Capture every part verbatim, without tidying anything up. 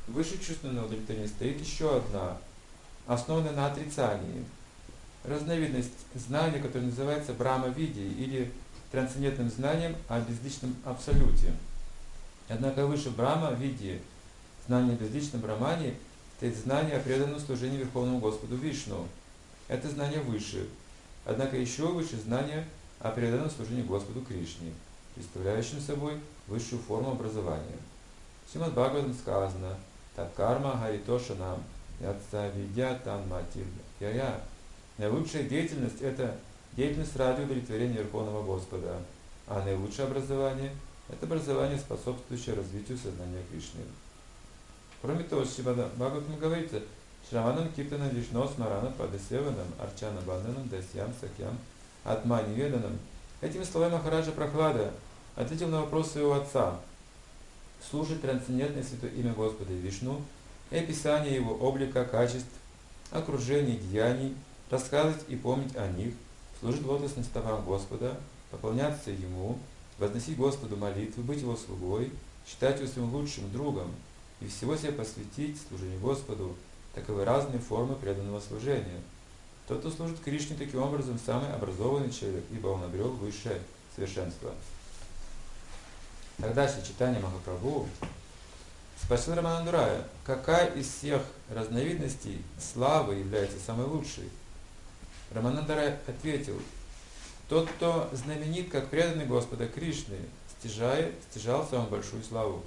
выше чувственного удовлетворения стоит еще одна, основанная на отрицании. Разновидность знания, которая называется Брахма-видией или трансцендентным знанием о безличном абсолюте. Однако выше Брахма-видии, знание о безличном Брахмане, стоит знание о преданном служении Верховному Господу Вишну. Это знание выше. Однако еще выше знание о преданном служении Господу Кришне, представляющем собой высшую форму образования. В Шримад Бхагаватам сказано: «Таткарма харитошанам ятса видя танматиль яя». Наилучшая деятельность – это деятельность ради удовлетворения Верховного Господа, а наилучшее образование – это образование, способствующее развитию сознания Кришны. Кроме того, в Шримад Бхагаватам говорится: «Шраванам киртанам вишно смаранам падасеванам арчана банданам дасьям сакьям атмани веданам». Этими словами Махараджа Прохлада ответил на вопрос своего отца: слушать трансцендентное святое имя Господа Вишну и описание его облика, качеств, окружения, деяний, рассказывать и помнить о них, служить лотосным стопам Господа, поклоняться Ему, возносить Господу молитвы, быть Его слугой, считать Его своим лучшим другом и всего себя посвятить служению Господу. Таковы разные формы преданного служения. Тот, кто служит Кришне, таким образом самый образованный человек, ибо он обрел высшее совершенство. Тогда читание Махапрабху спросил Раманандарая, какая из всех разновидностей славы является самой лучшей. Раманандарай ответил: тот, кто знаменит как преданный Господа Кришны, стяжает, стяжал самую большую славу.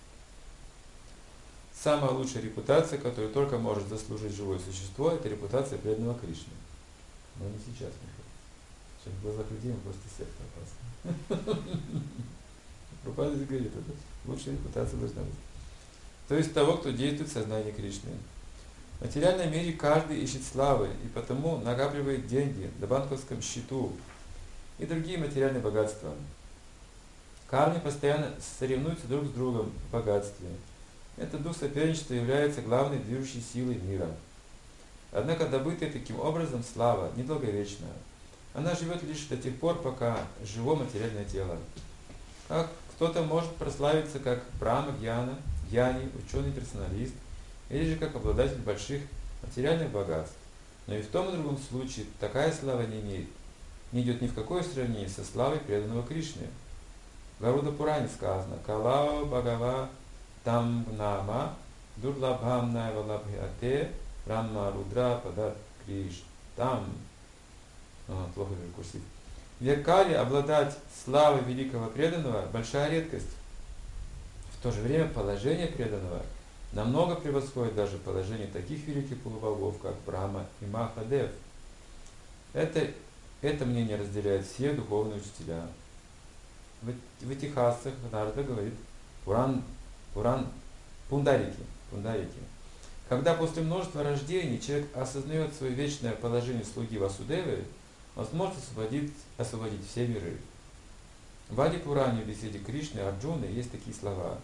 Самая лучшая репутация, которую только может заслужить живое существо, это репутация преданного Кришны. Но не сейчас, Михаил. Сейчас в глазах людей мы просто секта опасна. Прабхупада говорит, это лучшая репутация должна быть. То есть того, кто действует в сознании Кришны. В материальном мире каждый ищет славы и потому накапливает деньги на банковском счету и другие материальные богатства. Кармы постоянно соревнуются друг с другом в богатстве. Этот дух соперничества является главной движущей силой мира. Однако добытая таким образом слава недолговечна. Она живет лишь до тех пор, пока живо материальное тело. Как кто-то может прославиться как Брахма Гьяна, гьяни, ученый-персоналист, или же как обладатель больших материальных богатств. Но и в том и другом случае такая слава не имеет, не идет ни в какое сравнение со славой преданного Кришне. В Гаруда Пуране сказано: «Калао Бхагава там нама дурлабхам найвалабхяте рамма рудра падат криш там». Плохо вижу курсив. В Векале обладать славой великого преданного – большая редкость. В то же время положение преданного намного превосходит даже положение таких великих полубогов, как Брахма и Махадев. Это, это мнение разделяют все духовные учителя. В, в Итихасах Нарада говорит Пуран, Пуран Пундарики, Пундарики. Когда после множества рождений человек осознает свое вечное положение слуги Васудевы, он сможет освободить, освободить все миры. В Ади Пуране в беседе Кришны и Арджуны есть такие слова.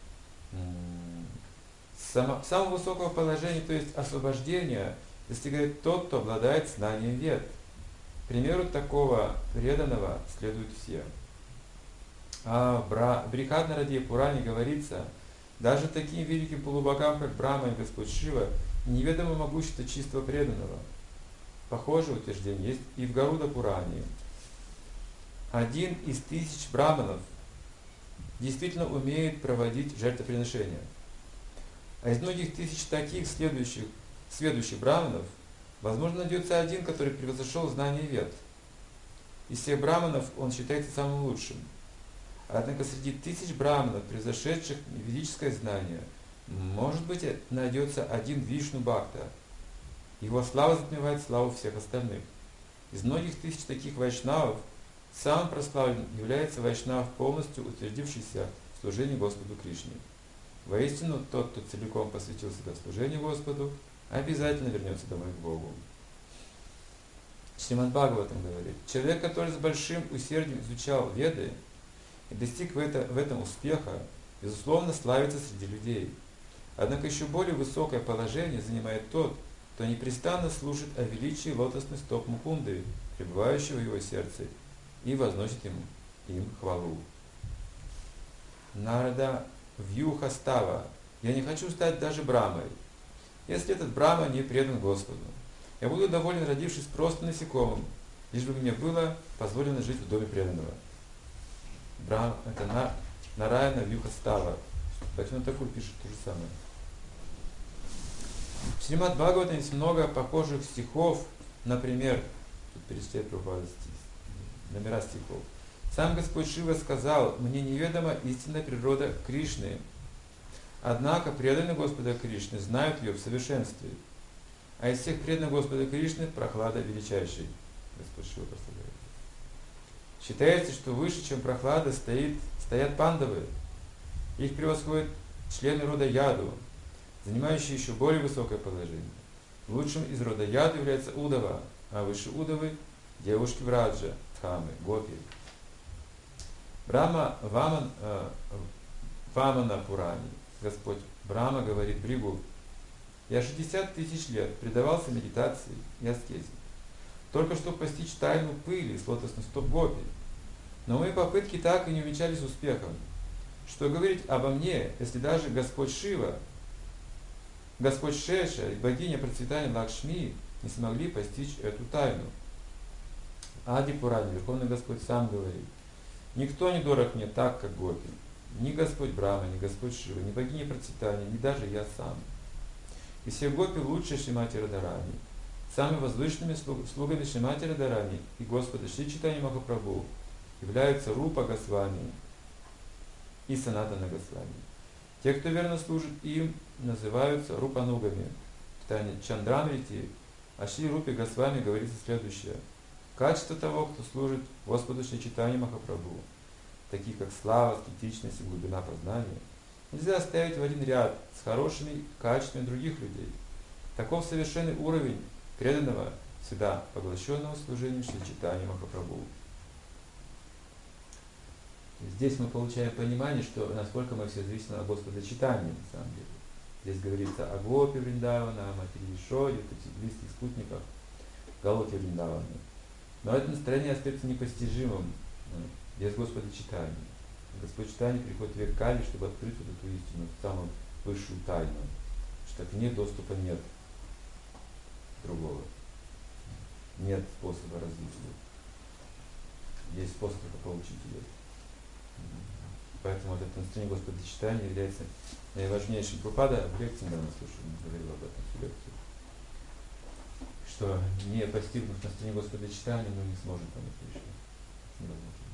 Само, самого высокого положения, то есть освобождения, достигает тот, кто обладает знанием вед. К примеру такого преданного следуют все. А в Брихаднараде Пуране говорится: даже таким великим полубогам, как Брахма и Господь Шива, неведомо могущество чистого преданного. Похожее утверждение есть и в Гаруда Пуране. Один из тысяч браманов действительно умеет проводить жертвоприношения. А из многих тысяч таких следующих, следующих браманов, возможно, найдется один, который превзошел знание вед. Из всех браманов он считается самым лучшим. Однако среди тысяч браманов, превзошедших ведическое знание, может быть, найдется один Вишну Бхакта. Его слава затмевает славу всех остальных. Из многих тысяч таких вайшнавов самым прославленным является вайшнав, полностью утвердившийся в служении Господу Кришне. Воистину, тот, кто целиком посвятил себя служению Господу, обязательно вернется домой к Богу. Шримад Бхагаватам говорит: человек, который с большим усердием изучал Веды и достиг в, это, в этом успеха, безусловно, славится среди людей. Однако еще более высокое положение занимает тот, кто непрестанно слушает о величии лотосных стоп Мукунды, пребывающего в его сердце, и возносит ему им хвалу. Нарада Вьюхастава Я не хочу стать даже Брахмой, если этот Брахма не предан Господу. Я буду доволен, родившись просто насекомым, лишь бы мне было позволено жить в доме преданного. Брахма — это на, Нараяна Вьюхастава. Поэтому такой пишет то же самое. В Шримад Бхагаватам есть много похожих стихов, например, тут перечисляет Прабхупада номера стихов. Сам Господь Шива сказал: «Мне неведома истинная природа Кришны. Однако преданные Господа Кришны знают ее в совершенстве. А из всех преданных Господа Кришны Прохлада величайший». Господь Шива прославляет. Считается, что выше, чем Прохлада, стоит, стоят пандавы. Их превосходят члены рода Яду, занимающие еще более высокое положение. Лучшим из рода Яду является Удава, а выше Удавы – девушки Враджа, Дхамы, Гопи. Брахма Ваман, э, Вамана Пурани, Господь Брахма говорит Бригу: «Я шестьдесят тысяч лет предавался медитации и аскезе, только чтобы постичь тайну пыли с лотосных стоп Гопи. Но мои попытки так и не увенчались успехом. Что говорить обо мне, если даже Господь Шива, Господь Шеша и богиня процветания Лакшми не смогли постичь эту тайну?» Ади Пурани, Верховный Господь сам говорит: «Никто не дорог мне так, как Гопи. Ни Господь Брахма, ни Господь Шива, ни богиня процветания, ни даже я сам. И все Гопи лучшие Шримати Радарани. Самыми возвышенными слугами Шримати Радарани и Господа Шри Чайтанья Махапрабху являются Рупа Госвами и Санатана Госвами. Те, кто верно служит им, называются Рупанугами». В Тане Чандрамрити о Шри Рупе Госвами говорится следующее: «Качество того, кто служит Господу Шри Чайтанья Махапрабху, такие как слава, аскетичность и глубина познания, нельзя ставить в один ряд с хорошими качествами других людей. Таков совершенный уровень преданного, всегда поглощенного служением Шри Чайтанья Махапрабху». Здесь мы получаем понимание, что насколько мы все зависим от Господа Чайтаньи, на самом деле. Здесь говорится о Гопи Вриндавана, о Матери Ешоде, этих близких спутниках Галоки Вриндавана. Но это настроение остается непостижимым без Господа Чайтаньи. Господь Чайтанья приходит в век Кали, чтобы открыть вот эту истину, самую высшую тайну, что к ней доступа нет другого. Нет способа развития. Есть способ получить ее. Поэтому вот это настроение Господа Чайтаньи является наиважнейшим. Прабхупада в лекции, наверное, слушал, говорил об этом в лекции, что не постигнув настроение Господа Чайтаньи, мы не сможем понять Кришну. Невозможно.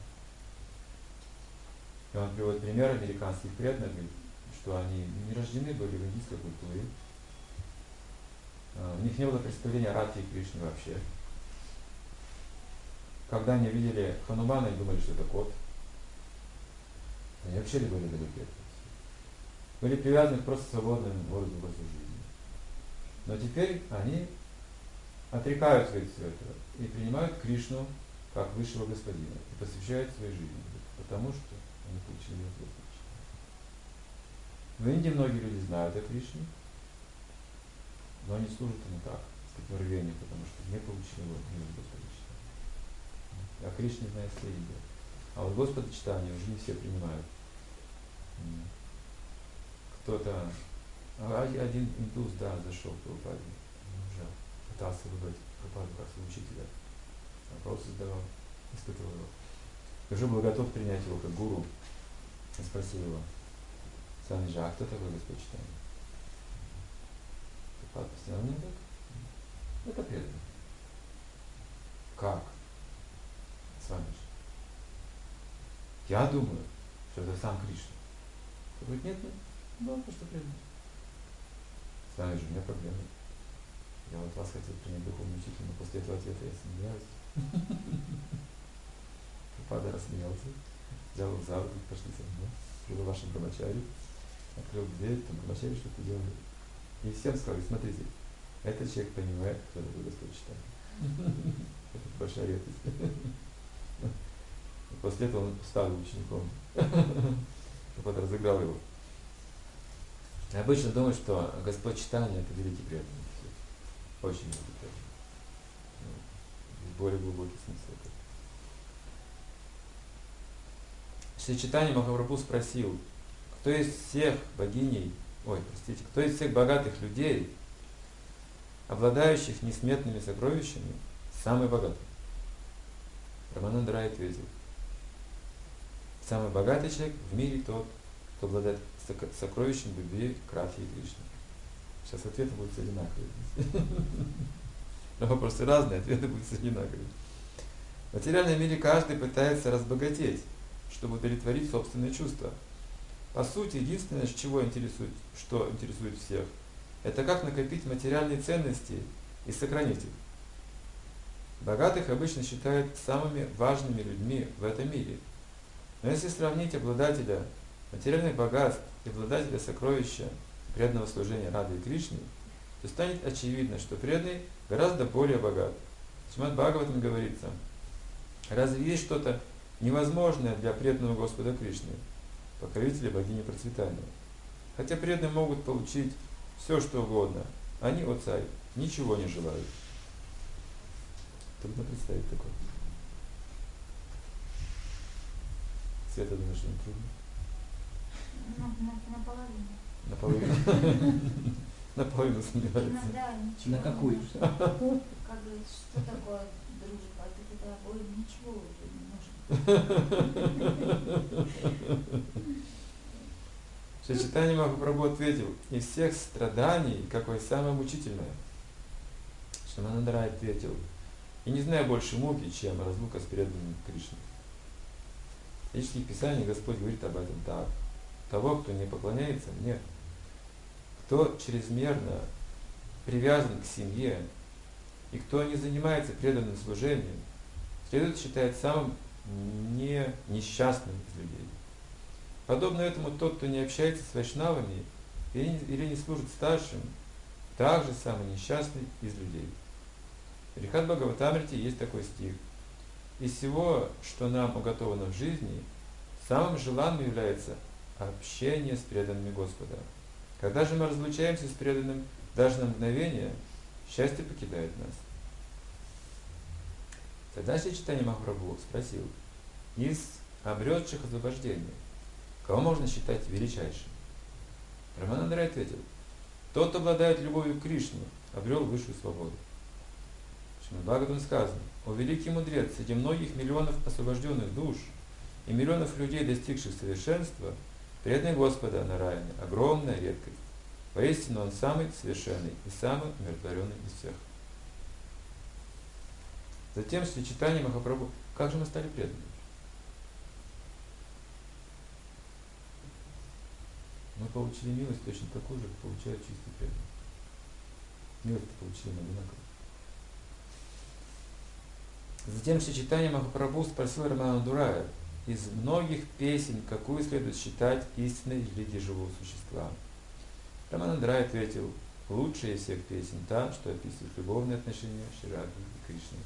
И он приводит пример американских преданных, что они не рождены были в индийской культуре, у них не было представления о Радхе и Кришне вообще. Когда они видели Ханумана, они думали, что это кот. Они вообще были далеки от этого. Были привязаны к просто свободному образу жизни. Но теперь они отрекаются от всего этого и принимают Кришну как высшего господина и посвящают своей жизни, потому что они получили его Господа. В Индии многие люди знают о Кришне, но они служат ему так, с таким рвением, потому что не получили его Господа Чайтаньи. А Кришне знает все Индии. А вот Господа Чайтаньи уже не все принимают. Кто-то, один индус, да, зашел к Прабхупаде, уже пытался выбрать Прабхупаду как своего учителя, вопросы задавал, испытывал его. И уже был готов принять его как гуру. И спросил его: «Свамиджи, а кто такой Господь Чайтанья?» Прабхупада посмотрел на него: «Это преданный». «Как? Свамиджи? Я думаю, что это сам Кришна». Он говорит: «Нет, нет, ну, просто преданный». «Свамиджи, у меня проблемы. Я вот вас хотел принять духовный учитель, но после этого ответа я сомневаюсь». Прабхупада рассмеялся, взял его за руку, пошли со мной, привел вашим брамачари, открыл дверь, там брамачари что-то делали. И всем сказали: «Смотрите, этот человек понимает, кто такой Господь Чайтанья». Это большая редкость. После этого он стал учеником. Прабхупада разыграл его. Я обычно думаю, что Господь Чайтанья — это великий преданный. Очень великий преданный. Более глубокий смысл. Шри Чайтанья Махапрабху спросил: кто из всех богиней ой, простите, кто из всех богатых людей, обладающих несметными сокровищами, самый богатый? Рамананда Рай ответил: самый богатый человек в мире тот, кто обладает сокровищем любви к Радхе и Кришне. Сейчас ответы будут одинаковые. Но вопросы разные, ответы будут одинаковые. В материальном мире каждый пытается разбогатеть, чтобы удовлетворить собственные чувства. По сути, единственное, чего интересует, что интересует всех, это как накопить материальные ценности и сохранить их. Богатых обычно считают самыми важными людьми в этом мире. Но если сравнить обладателя материальных богатств и обладателя сокровища преданного служения Радхе и Кришне, то станет очевидно, что преданный гораздо более богат. В Шримад Бхагаватам говорится: разве есть что-то невозможное для преданного Господа Кришны, покровителя богини процветания? Хотя преданные могут получить все, что угодно, они, о царь, ничего не желают. Трудно представить такое. Света, думаешь, не трудно? Наполовину. Наполовину. Наполовину сомневается. Иногда ничего. На какую? Не нужно. Как говорится, что такое дружба? Это когда обоим ничего уже не нужно. Шри Чайтанья Махапрабху ответил: из всех страданий какое самое мучительное? Шримананда Рай ответил: я не знаю больше муки, чем разлука с преданным Кришной. В Ведических Писаниях Господь говорит об этом так: того, кто не поклоняется мне, кто чрезмерно привязан к семье и кто не занимается преданным служением, следует считать самым не несчастным из людей. Подобно этому тот, кто не общается с вайшнавами или не служит старшим, также самый несчастный из людей. В Брихад Бхагаватамрите есть такой стих: из всего, что нам уготовано в жизни, самым желанным является общение с преданными Господа. Когда же мы разлучаемся с преданным даже на мгновение, счастье покидает нас. Тогда Шри Чайтанья Махапрабху спросил: из обретших освобождение, кого можно считать величайшим? Рамананда Рай ответил: тот, кто обладает любовью к Кришне, обрел высшую свободу. В Шримад Бхагаватам сказано: о великий мудрец, среди многих миллионов освобожденных душ и миллионов людей, достигших совершенства, преданный Господа Нараяны — огромная редкость. Поистину он самый совершенный и самый умиротворенный из всех. Затем Шри Чайтанья Махапрабху: как же мы стали преданными? Мы получили милость точно такую же, как получают чистые преданные. Милость получили мы одинаково. Затем Шри Чайтанья Махапрабху спросил Рамананду Рая: из многих песен какую следует считать истинной религией живого существа? Рамананда Рай ответил: лучшая из всех песен та, что описывает любовные отношения Шри Радхи и Кришны.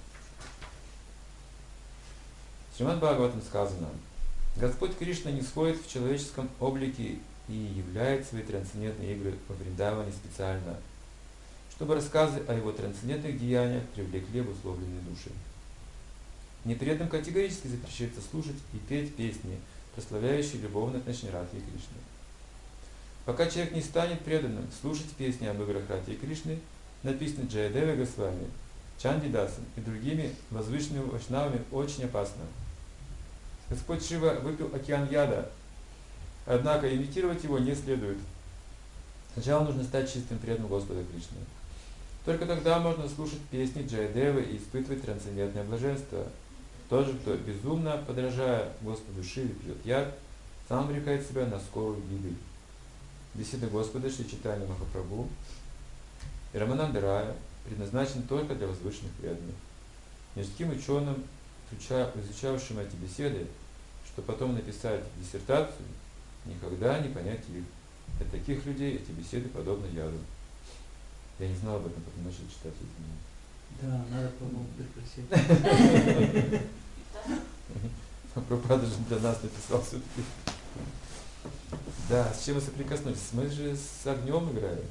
В Шримад Бхагаватам сказано: Господь Кришна не сходит в человеческом облике и являет свои трансцендентные игры во Вриндаване специально, чтобы рассказы о его трансцендентных деяниях привлекли обусловленные души. Непреданным категорически запрещается слушать и петь песни, прославляющие любовные отношения Радхи и Кришны. Пока человек не станет преданным слушать песни об играх Радхи и Кришны, написанные Джаядевой Госвами, Чандидасом и другими возвышенными вайшнавами, очень опасно. Господь Шива выпил океан яда, однако имитировать его не следует. Сначала нужно стать чистым преданным Господа Кришны. Только тогда можно слушать песни Джаядевы и испытывать трансцендентное блаженство. Тот же, кто безумно, подражая Господу Шиве, пьет яд, сам обрекает себя на скорую гибель. Беседа Господа Шри Чайтанья Махапрабху и Рамананда Рая предназначен только для возвышенных преданных. Ни таким ученым, изучавшим эти беседы, что потом написать диссертацию, никогда не понять их. Для таких людей эти беседы подобны яду. Я не знал об этом, потом начал читать эти книги. Да, надо по-моему прекратить. Прабхупада же для нас написал все-таки. Да, с чем мы соприкоснулись? Мы же с огнем играем.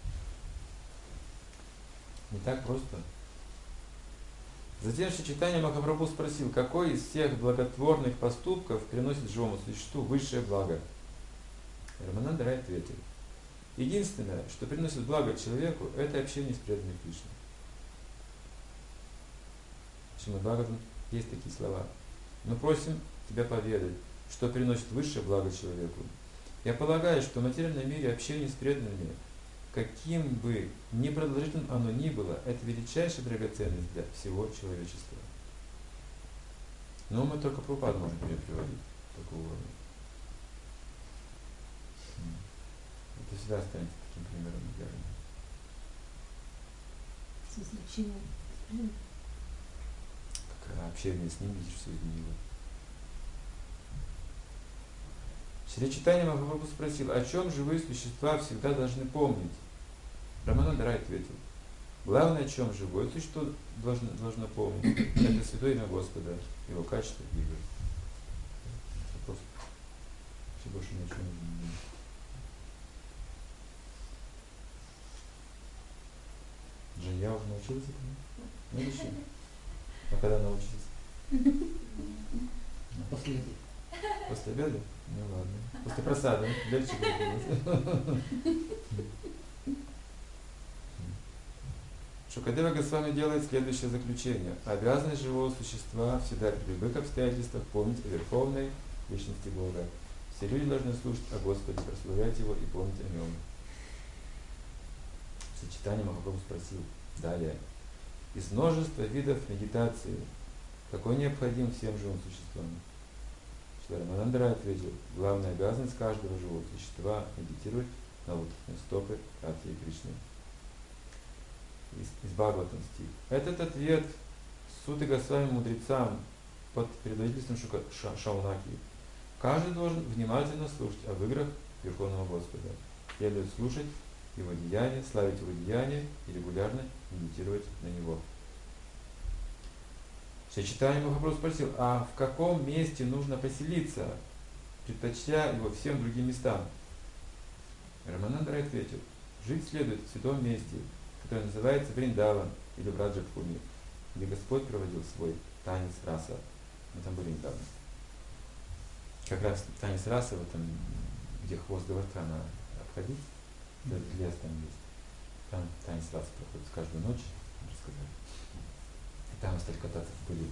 Не так просто. Затем Шри Чайтанья Махапрабху спросил: какой из всех благотворных поступков приносит живому существу высшее благо? Рамананда Рай ответил: Единственное, что приносит благо человеку, это общение с преданным Кришной. Шримад Бхагаватам есть такие слова. Мы просим тебя поведать, что приносит высшее благо человеку. Я полагаю, что в материальном мире общение с преданными, каким бы ни продолжительным оно ни было, это величайшая драгоценность для всего человечества. Но мы только Прабхупаду можем приводить такого уровня. Это всегда останется таким примером идеальным. В смысле, общение? Как общение с ним, видишь все изменило. Шри Чайтанья Махапрабху спросил, о чем живые существа всегда должны помнить? Рамананда Рай ответил, главное, о чем живое существо должно, должно помнить, это святое имя Господа, его качество и игры. Вопрос. Все больше ни о чем не знаю. Жень, я уже научилась этому? Ну еще. А когда научитесь? После обеда. После обеда? Ну ладно. После просада. Легче будет. Шукадева Госвами делает следующее заключение. Обязанность живого существа всегда при любых обстоятельствах помнить о Верховной Личности Бога. Все люди должны слушать о Господе, прославлять Его и помнить о Нем. В сочетании Махапрабху спросил далее. Из множества видов медитации какой необходим всем живым существам? Шри Рамананда Рай ответил, главная обязанность каждого живого существа медитировать на лотосные стопы Радхи Кришны. Из, из Бхагаватам стих. Этот ответ Суты Госвами мудрецам под предводительством Шука, Ша, Шаунаки. Каждый должен внимательно слушать об играх Верховного Господа. Следует слушать Его деяния, славить Его деяния и регулярно медитировать на Него. Шри Чайтанья Махапрабху спросил, а в каком месте нужно поселиться, предпочтя его всем другим местам? Рамананда Рай ответил, жить следует в святом месте, которое называется Вриндаван или Враджабхуми, где Господь проводил свой танец раса. Мы там были недавно. Как раз танец раса, в этом, где хвост Гавардхана обходить, этот лес там есть. Там танец раса проходит каждую ночь, можно сказать. И там мы стали кататься в пыли.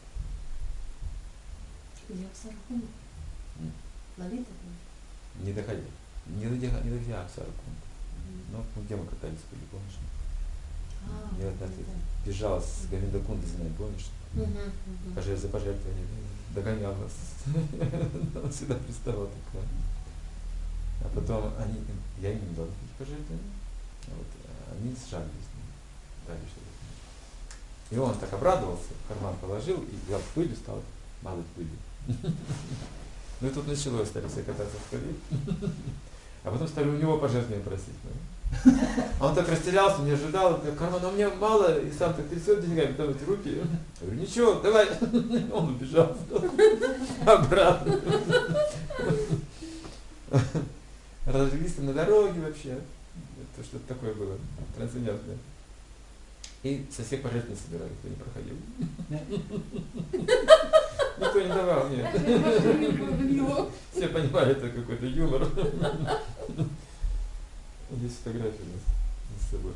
Где в Сархуме? Лолита? Не доходя. Не доходя, не доходя Аксаракунда. Ну, где мы катались в пыли, помнишь? А, Я да, однажды да. бежала с Говиндакунды за нами, помнишь? Угу, угу. Пожертв, за пожертвование. Догонял нас. Он всегда приставал такое. А потом они, я им не дал таких пожертвований. А вот они сжалились. Дали что-то. И он так обрадовался, в карман положил и взял пыль и стал мазать пылью. Ну и тут началось, стали все кататься в пыли. А потом стали у него пожертвования просить. А он так растерялся, не ожидал, карман, у меня мало, и сам так трясет деньгами, потом эти руки. Я говорю, ничего, давай. Он убежал обратно. Разжились на дороге вообще. Это что-то такое было трансцендентное. И со всех пожертвований собирали, кто не проходил. Никто не давал, нет. Все понимали, это какой-то юмор. Есть фотография у нас с собой.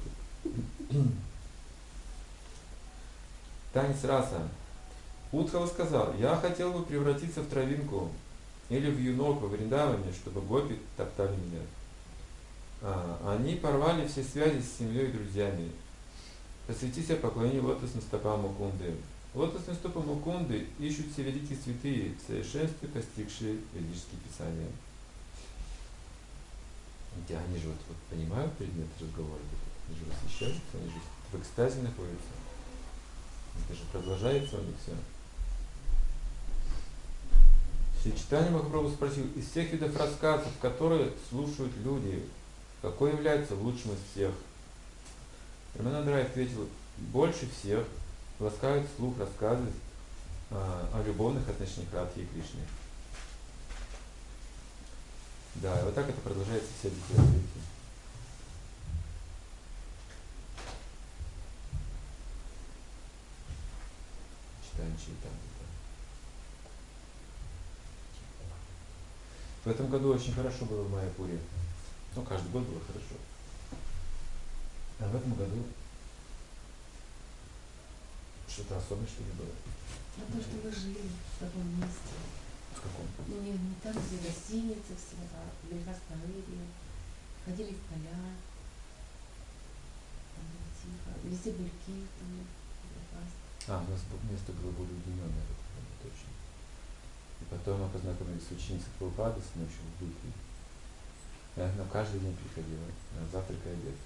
Танец раса. Удхава сказал, я хотел бы превратиться в травинку или в юнок во Вриндаване, чтобы гопи топтали меня. А, они порвали все связи с семьей и друзьями. Посвяти себя поклонению лотосным стопам Мукунды. Лотосные стопы Мукунды ищут все великие святые, в совершенстве постигшие ведические писания. Они же вот, вот понимают предмет разговора, они же восхищаются, они же в экстазе находятся. Это же продолжается у них все. Шри Чайтанья Махапрабху спросил, из всех видов рассказов, которые слушают люди, какой является лучшим из всех? Рамананда Рай ответил, больше всех ласкают слух рассказы а, о любовных отношениях Радхи и Кришны. Да, и вот так это продолжается все десятилетия. Читаем Чайтанью. В этом году очень хорошо было в Майяпуре. Ну, каждый год было хорошо. А в этом году что-то особенное, что ли, было? А то, что вы жили в таком месте. В каком? Ну, не, не там, где гостиницы все, а в Бельфастовыре. Ходили в поля. Там было тихо. Везде были киртаны. Белфаст. А, у нас место было более уединенное, в этом году, точно. И потом мы познакомились с ученицей Прабхупады с ночью в Будде. И она каждый день приходила, на завтрак и обед.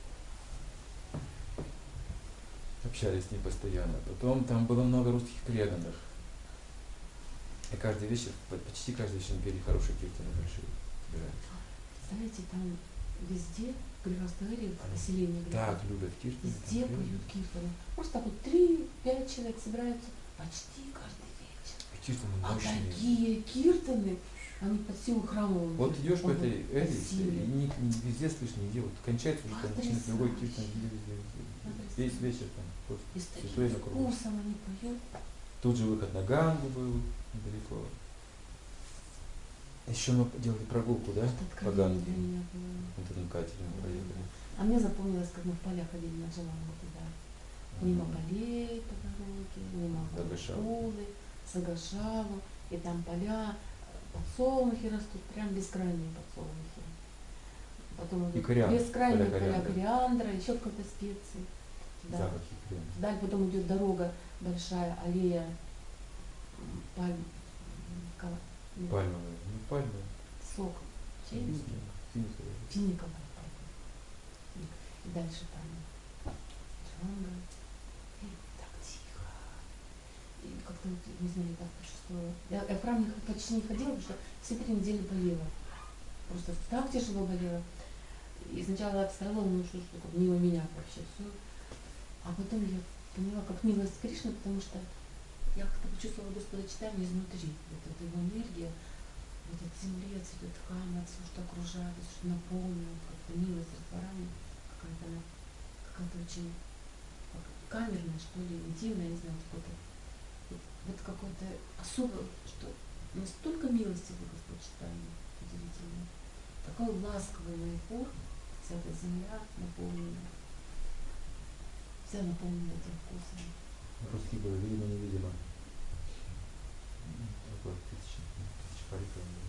Общались с ней постоянно. Потом там было много русских преданных. И каждый вечер, почти каждый вечер пели хорошие киртаны большие. Собирались. Знаете, там везде, в Бельфастовыре, в поселении, где Так любят киртаны. везде там поют киртаны. Просто так вот три-пять человек собираются почти каждый вечер. И киртаны А мощные. такие киртаны, они под силу храмовым. Вот идешь по этой Элисе, и силе. не, не везде слышно, нигде. Вот кончается уже, там начинает другой киртан, везде, везде, везде. Весь вечер там, вот, И с святой таким на кругу. вкусом они поют. Тут же выход на Гангу был, недалеко. Еще мы делали прогулку, да, Что по откровение для Ганге. меня было. Вот этим катере мы проехали. А мне запомнилось, как мы в полях ходили на Желанку туда. Мимо полей по дороге, мимо Сагашаву. школы, Сагашаву, и там поля, подсолнухи растут, прям бескрайние подсолнухи. Потом И идут кориандр, бескрайние поля поля кориандра. кориандра, еще какой-то специи. Да. Запахи прям. Далее потом идет дорога, большая аллея, м, пальм, м, кала- нет, Пальмовые. Ну, пальмы. сок, чей? Финиковые. Финиковая пальма. И дальше там Джанга. И так тихо. И как-то, вот, не знаю, я так почувствовала. Я, я в храм не- почти не ходила, потому что все три недели болела. Просто так тяжело болела. И сначала обставила, ну что ж такое, мимо меня вообще все. А потом я поняла, как милость Кришны, потому что я как-то почувствовала Господа читания изнутри. Вот эта его энергия, вот от земли цветет хама, все, что окружает, все, что наполнено, как-то милость, растворание, какая-то она, какая-то очень как камерная, что ли, интимная, не знаю, какое-то, вот, вот какое-то особое, что настолько милостивый Господь читания, удивительно. Такой ласковый Майпур, вся эта земля наполнена, вся наполнена этим вкусом. Русские было видимо-невидимо. Около тысячи, тысячи париков было.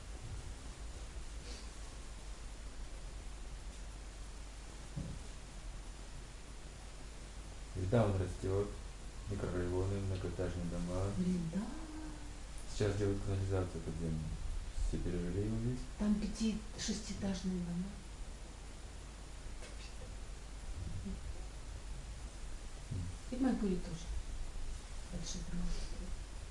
Еда он растет, микрорайоны, многоэтажные дома. Блин, да. Сейчас делают канализацию подземную. Все пережили его весь. Там пяти-шестиэтажные дома. И в Майпуре тоже. Большие дома строят.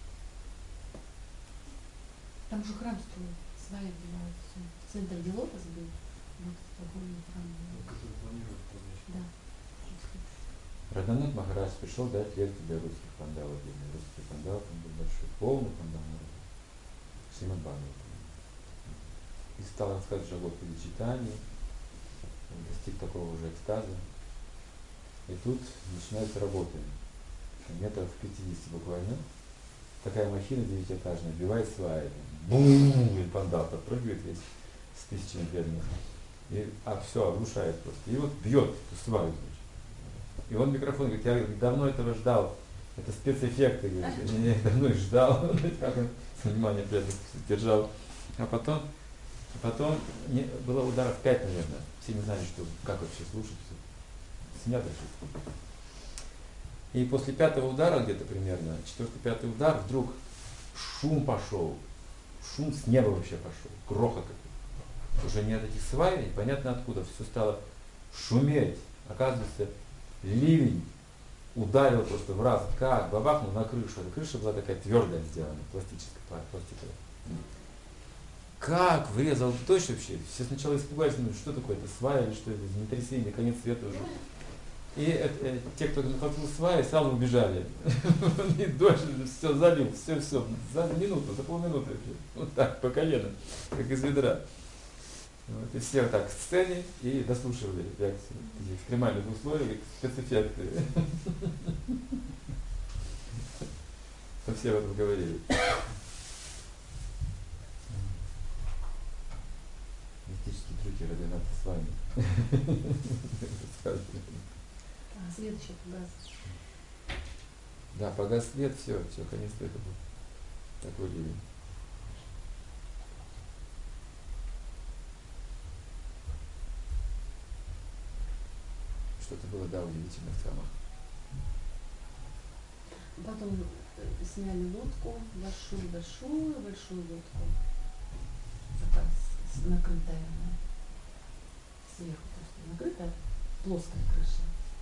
Там уже храм строят, сваи обливают, все. Центр Делотас был, вот спокойный храм был. Да. Радханат Махарадж пришел дать лекцию для русских пандалов. Для русских пандалов там был большой, полный пандал народа. Шримад Бхагаватам. И стал рассказывать о Господе читании. Он достиг такого уже экстаза. И тут начинаются работы. Метров в пятидесяти буквально. Такая махина девятиэтажная, вбивает сваи. Бум! И пандал подпрыгивает весь с тысячами бедных. И, а все, обрушает просто. И вот бьет эту сваю. И он микрофон говорит, я давно этого ждал. Это спецэффекты, говорит, я, я давно их ждал. Как он внимание преданных держал. А потом, а потом не, было ударов пять, наверное. Все не знали, что, как вообще слушать. Снято все. И после пятого удара где-то примерно, четвертый-пятый удар, вдруг шум пошел. Шум с неба вообще пошел. Грохот какой-то. Уже нет этих свай, непонятно откуда. Все стало шуметь. Оказывается, ливень ударил просто в раз, как бабахнул на крышу. Эта крыша была такая твердая сделана, пластическая, пластиковая. Как врезал дождь вообще? Все сначала испугались, ну что такое, это свая или что это, землетрясение, конец света уже. И это, э, те, кто находил сваи, сразу убежали. И дождь все залил, все, все, за минуту, за полминуты вообще. Вот так, по колено, как из ведра. Вот, и все вот так в сцене и дослушивали лекцию. В экстремальных условиях, спецэффекты. То все об этом говорили. Мистические Спикер Рената с вами. А, свет еще погас. Да, погас свет, все, все, конец света был. Такой ливень. Что-то было, да, удивительно в храмах. Потом э, сняли лодку, большую-большую-большую лодку. Такая с- с- накрытая она. Сверху просто накрытая, плоская крыша.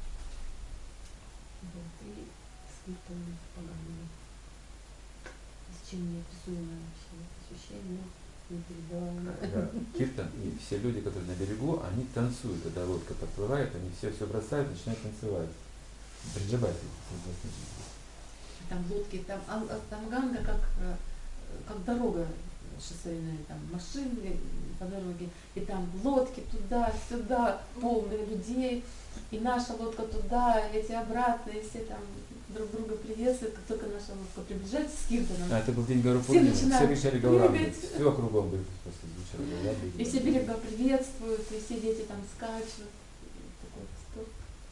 Вот, и с киртами погаными. С чем неописуемое вообще ощущение, непередаваемое. Да, киртан, и все люди, которые на берегу, они танцуют, когда лодка подплывает, они все все бросают, начинают танцевать. Бриджабати. Там лодки, там, а, а там Ганга как, э, как дорога шоссейная, там машины по дороге, и там лодки туда-сюда, полные людей, и наша лодка туда, и эти обратные, все там друг друга приветствуют, как только наша лодка приближается с киртаном. А это был день Гару Все Пурнимы, все начинают кричали Гауранги, прыгать. все кругом были, просто звучало Гауранги. И все берега приветствуют, и все дети там скачут. И такой восторг.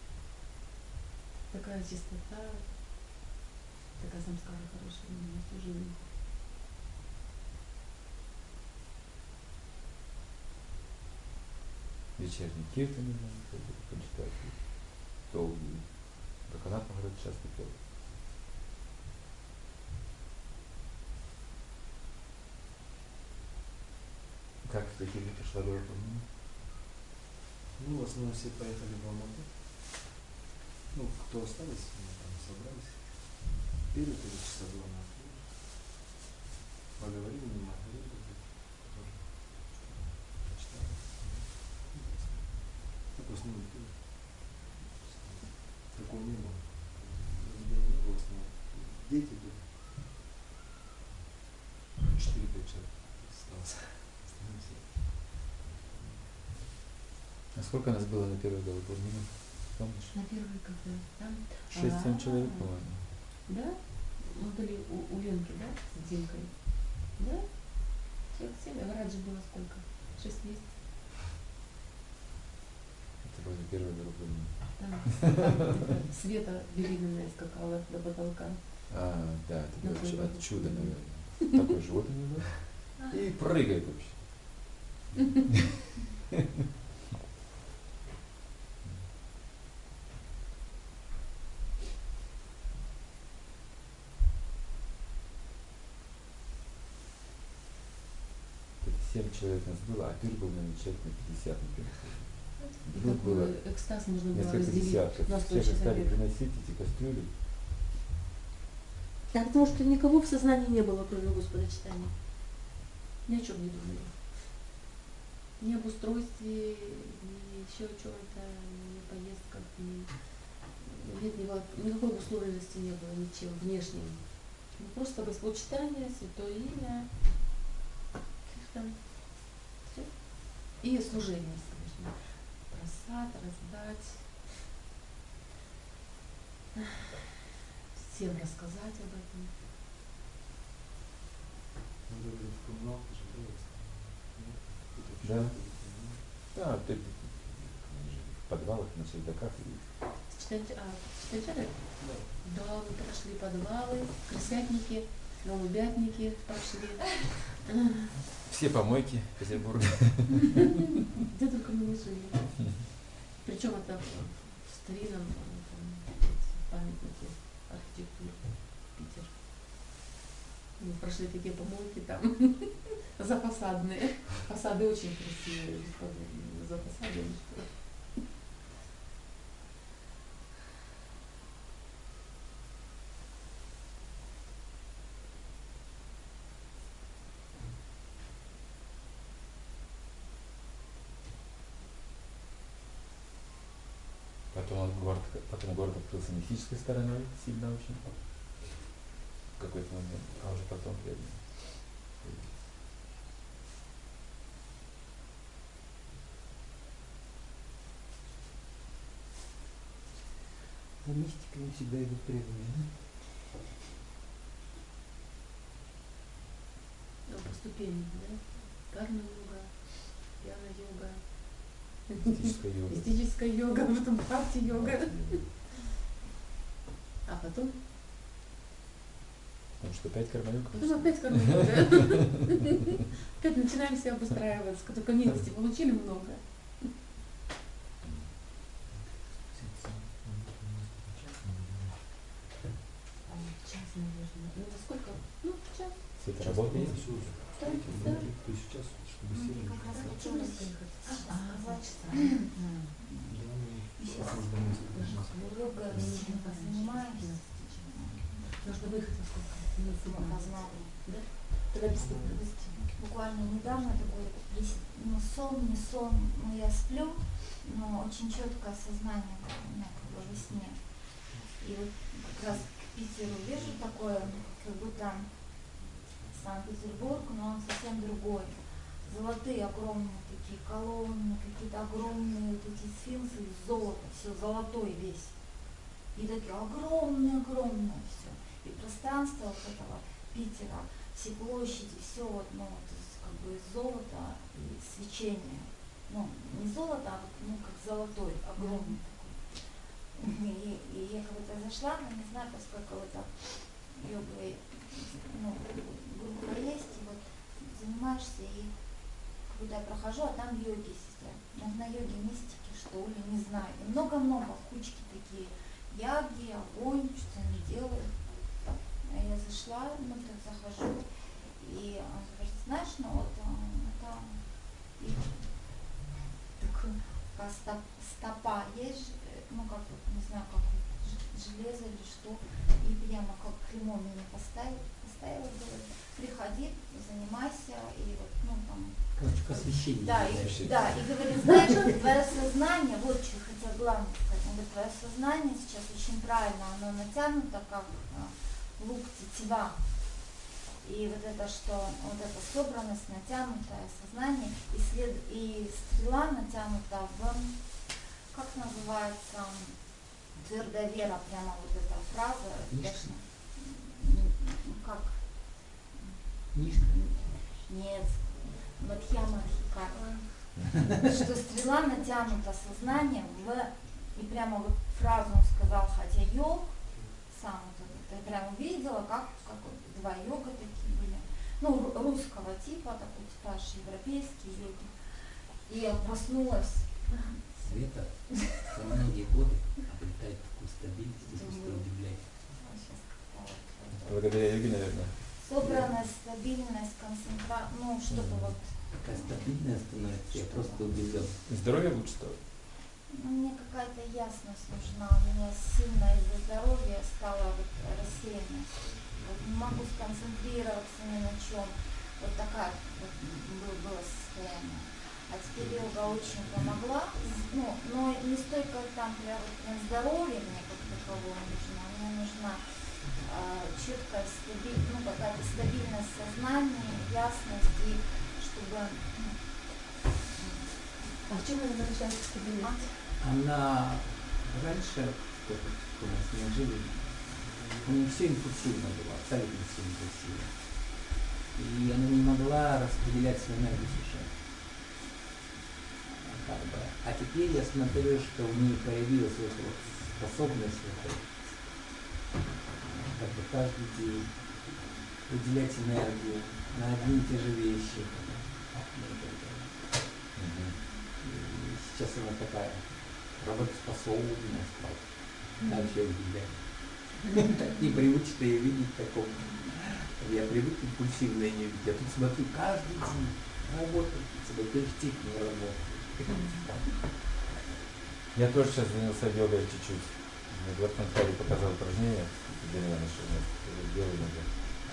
Такая чистота, такая самскара хорошая, именно служение. Вечерний киртан, не знаю, как это почитать. Долгий. Раханат Махарадж часто пел. Как в такие дни прошла Гару Пурнима? Ну, в основном все поехали в Алмату. Ну, кто остались, мы там собрались. Пели три часа два на поговорили, не могли тоже. Почитали. Ну, в основном пели. Такого не было. Людей не было, в основном. Дети были. Четыре-пять человек осталось. Остальные все. А сколько нас было на первой Гару Пурниме? Помнишь? На первый когда там. Шесть-семь А, человек, по-моему. Да? Мы были у, у Ленки, да, с Димкой? Да? Человек семь, а в Радже было сколько? Шесть месяцев. Это была первая Гару Пурнима. Там, там это Света беременная скакала до потолка. А, да, это Ну, было чу- было. от чуда, наверное. Такой живот у него был. И прыгает вообще. Это семь человек нас было, а пир был, наверное, человек на пятьдесят, например. И Вдруг было такой экстаз можно было несколько разделить десятков. на сто Все же стали человек. приносить эти кастрюли. Да, потому что никого в сознании не было, кроме Господа читания. Ни о чем не думали. Ни об устройстве, ни еще о чем-то, ни о поездках, ни... Нет, ни во- никакой условленности не было, ничем внешним. Ну, просто Господь читание, святое имя, там, всё. И служение, конечно. Просад, раздать, всем рассказать об этом. Ну, это в коммуналке же было. Да. Да, ты в подвалах, на чердаках. и- Читать, а, читать это? Да. Да, мы прошли подвалы, крысятники, голубятники прошли. Все помойки Петербурга. Где только мы не жили. Причем это в старинном там, эти памятники архитектуры Питер. Мы прошли такие помойки там зафасадные. Фасады очень красивые, господа, за фасадами. Потом город, потом город открылся мистической стороной, сильно очень. В какой-то момент, а уже потом преданно. За мистиками всегда идут преданные, да? Ну, по ступеням, да? Карма-йога, пьяна-йога, Мистическая йога. Мистическая йога, а потом бхакти-йога. Бхакти-йога. А потом, Потому что опять карма-йога. потом опять карма-йога. Опять начинаем себя обустраиваться, только милости получили много. Час, наверное. Ну, во сколько? Ну, час. Все это работа есть? Да. То есть сейчас, чтобы Ну, сильно. как раз А хотела почему сказать, сказать? что Да, мы Сейчас. можно мысли. йогой сильно занимаемся, Нужно выехать во сколько? Минут пятнадцать. познали. Да? Тогда без пятнадцати. Буквально недавно такой, есть, ну, сон, не сон, ну, я сплю, но очень четкое сознание у меня как бы во сне. И вот как раз к Питеру вижу такое, как будто Санкт-Петербург, но он совсем другой. Золотые огромные такие колонны, какие-то огромные вот эти сфинксы из золота, все золотой весь. И такие огромные-огромные все. И пространство вот этого Питера, все площади, все вот, ну, вот из, как бы из золота и свечения. Ну, не золото, а вот, ну, как золотой, огромный такой. И, и я как будто зашла, но не знаю, поскольку это йогой, ну, группа есть, и вот занимаешься, и как будто я прохожу, а там йоги сидят. Наверное, йоги мистики, что ли, не знаю. И много-много, кучки такие, яги, огонь, что они делают. А я зашла, ну так захожу, и он говорит, знаешь, ну вот это их такая, такая стоп, стопа есть, ну как вот, не знаю, как вот, железо или что, и прямо как клеймо меня поставил, поставила, говорит, приходи, занимайся, и вот, ну там. Короче, посвящение. Да, и, да, и говорит, знаешь, твое сознание, вот что я хотела главное сказать, он говорит, твое сознание сейчас очень правильно, оно натянуто как лук тетива. И вот это, что вот эта собранность, натянутое сознание, и, след, и стрела натянута в, как называется, твердая вера, прямо вот эта фраза, Нишка. ну, как? Нишка. Нет, Мадхьяма Хикара. Что стрела натянута сознание в, и прямо вот фразу он сказал, хотя йог, сам вот это, я прямо увидела, как, как вот два йога такие были, ну, ру- русского типа, такой типаж, европейский йоги. И я проснулась. Света за многие годы обретает такую стабильность, и просто удивляет. А, щас как-то вот, Благодаря йоге, наверное. собранность, стабильность, концентрация, ну, чтобы вот, Такая стабильная становится, я просто удивлен. Здоровье лучше стало. ну, мне какая-то ясность нужна, у меня сильно из-за здоровья стала вот рассеянность. Вот не могу сконцентрироваться ни на чем. Вот такая вот было, было состояние. А теперь йога очень помогла, ну, но не столько там прям, вот прям здоровье мне как таковое нужно, мне нужна э, четкая стабильность, ну, какая-то стабильность сознания, ясность, и чтобы, ну, А в чем она заключается стабильность? Она раньше, как у нас не жили, у нее все импульсивно было, абсолютно все импульсивно. И она не могла распределять свою энергию совершенно. Как бы. А теперь я смотрю, что у нее появилась вот эта вот способность вот, как бы каждый день уделять энергию на одни и те же вещи. И сейчас она такая работоспособная стала. Вообще удивляет. Непривычно ее видеть таком. Я привык импульсивно ее видеть. Я тут смотрю каждый день. Работаю. Действительно работаю. Я тоже сейчас занялся йогой чуть-чуть. Мне в Латманхаре показал упражнение для меня нашего. Делаю иногда.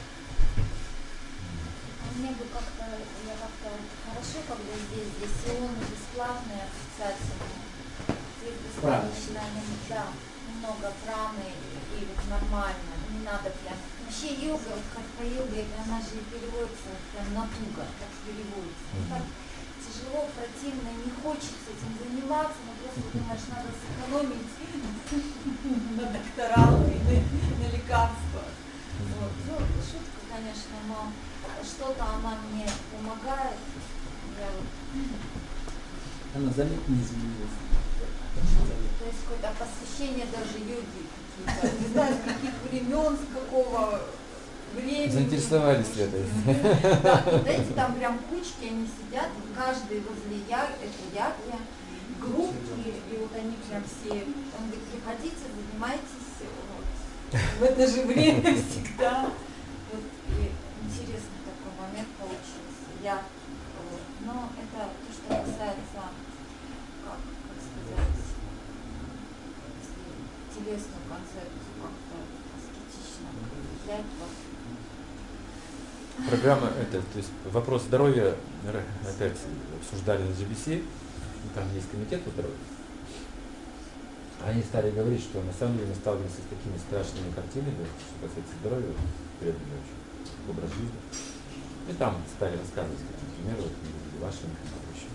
мне бы как-то, я как-то хорошо, когда здесь, здесь салоны бесплатные, отрицательные. Здесь достаточно, да, немного праны и вот нормально, не надо прям. Вообще йога, вот как по йоге, она же переводится прям на туго, как переводится. Mm-hmm. Так тяжело, противно, не хочется этим заниматься, но просто думаешь, надо сэкономить на докторал и на, на лекарства. Вот. Ну, шутка, конечно, но что-то она мне помогает. Я вот Она заметно изменилась. То есть какое-то посвящение даже йоги какие-то. Не знаю, с каких времен, с какого времени. Заинтересовались этой. Да, знаете, там прям кучки, они сидят, и каждый возле я, это ягья, группки, и вот они прям все, он говорит, приходите, занимайтесь вот, в это же время всегда. Вот, и интересный такой момент получился. Я, вот, но это то, что касается, как, как сказать, если телесную концепцию как-то аскетично взять, вот. Программа, это, то есть вопрос здоровья опять обсуждали на джи би си, там есть комитет по здоровью. Они стали говорить, что на самом деле мы сталкиваемся с такими страшными картинами, что касается здоровья, вредными вообще, образ жизни. И там стали рассказывать, как, например, вот в Вашингтоне и прочее.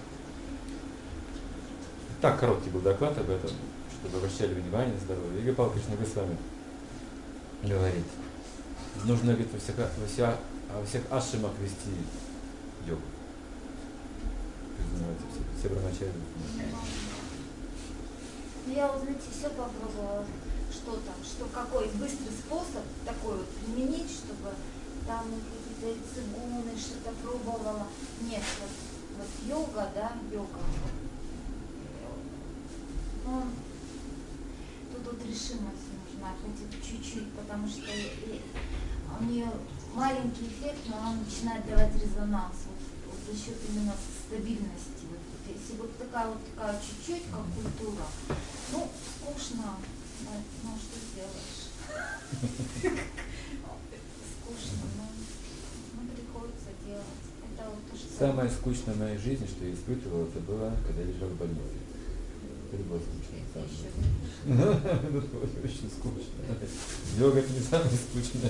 Так короткий был доклад об этом, чтобы обращали внимание на здоровье. Игорь Павлович Нагасвами говорит, нужно, говорит, во всех, во всех, во всех ашрамах вести йогу. Занимаются все, все брамачари. Я, вот, знаете, все попробовала, что там, что какой быстрый способ такой вот применить, чтобы там какие-то цигуны, что-то пробовала. Нет, вот, вот йога, да, йога. Ну, тут вот решимость нужна, хоть и чуть-чуть, потому что и, у нее маленький эффект, но он начинает давать резонанс вот, вот за счет именно стабильности. Вот, вот, если вот такая вот такая чуть-чуть, как культура, ну, скучно, ну, ну что сделаешь? Скучно, но, но приходится делать. Это вот то, что... Самое скучное в моей жизни, что я испытывал, это было, когда я лежал в больнице. Это было скучно. Это было очень скучно. Йога это не самое скучное.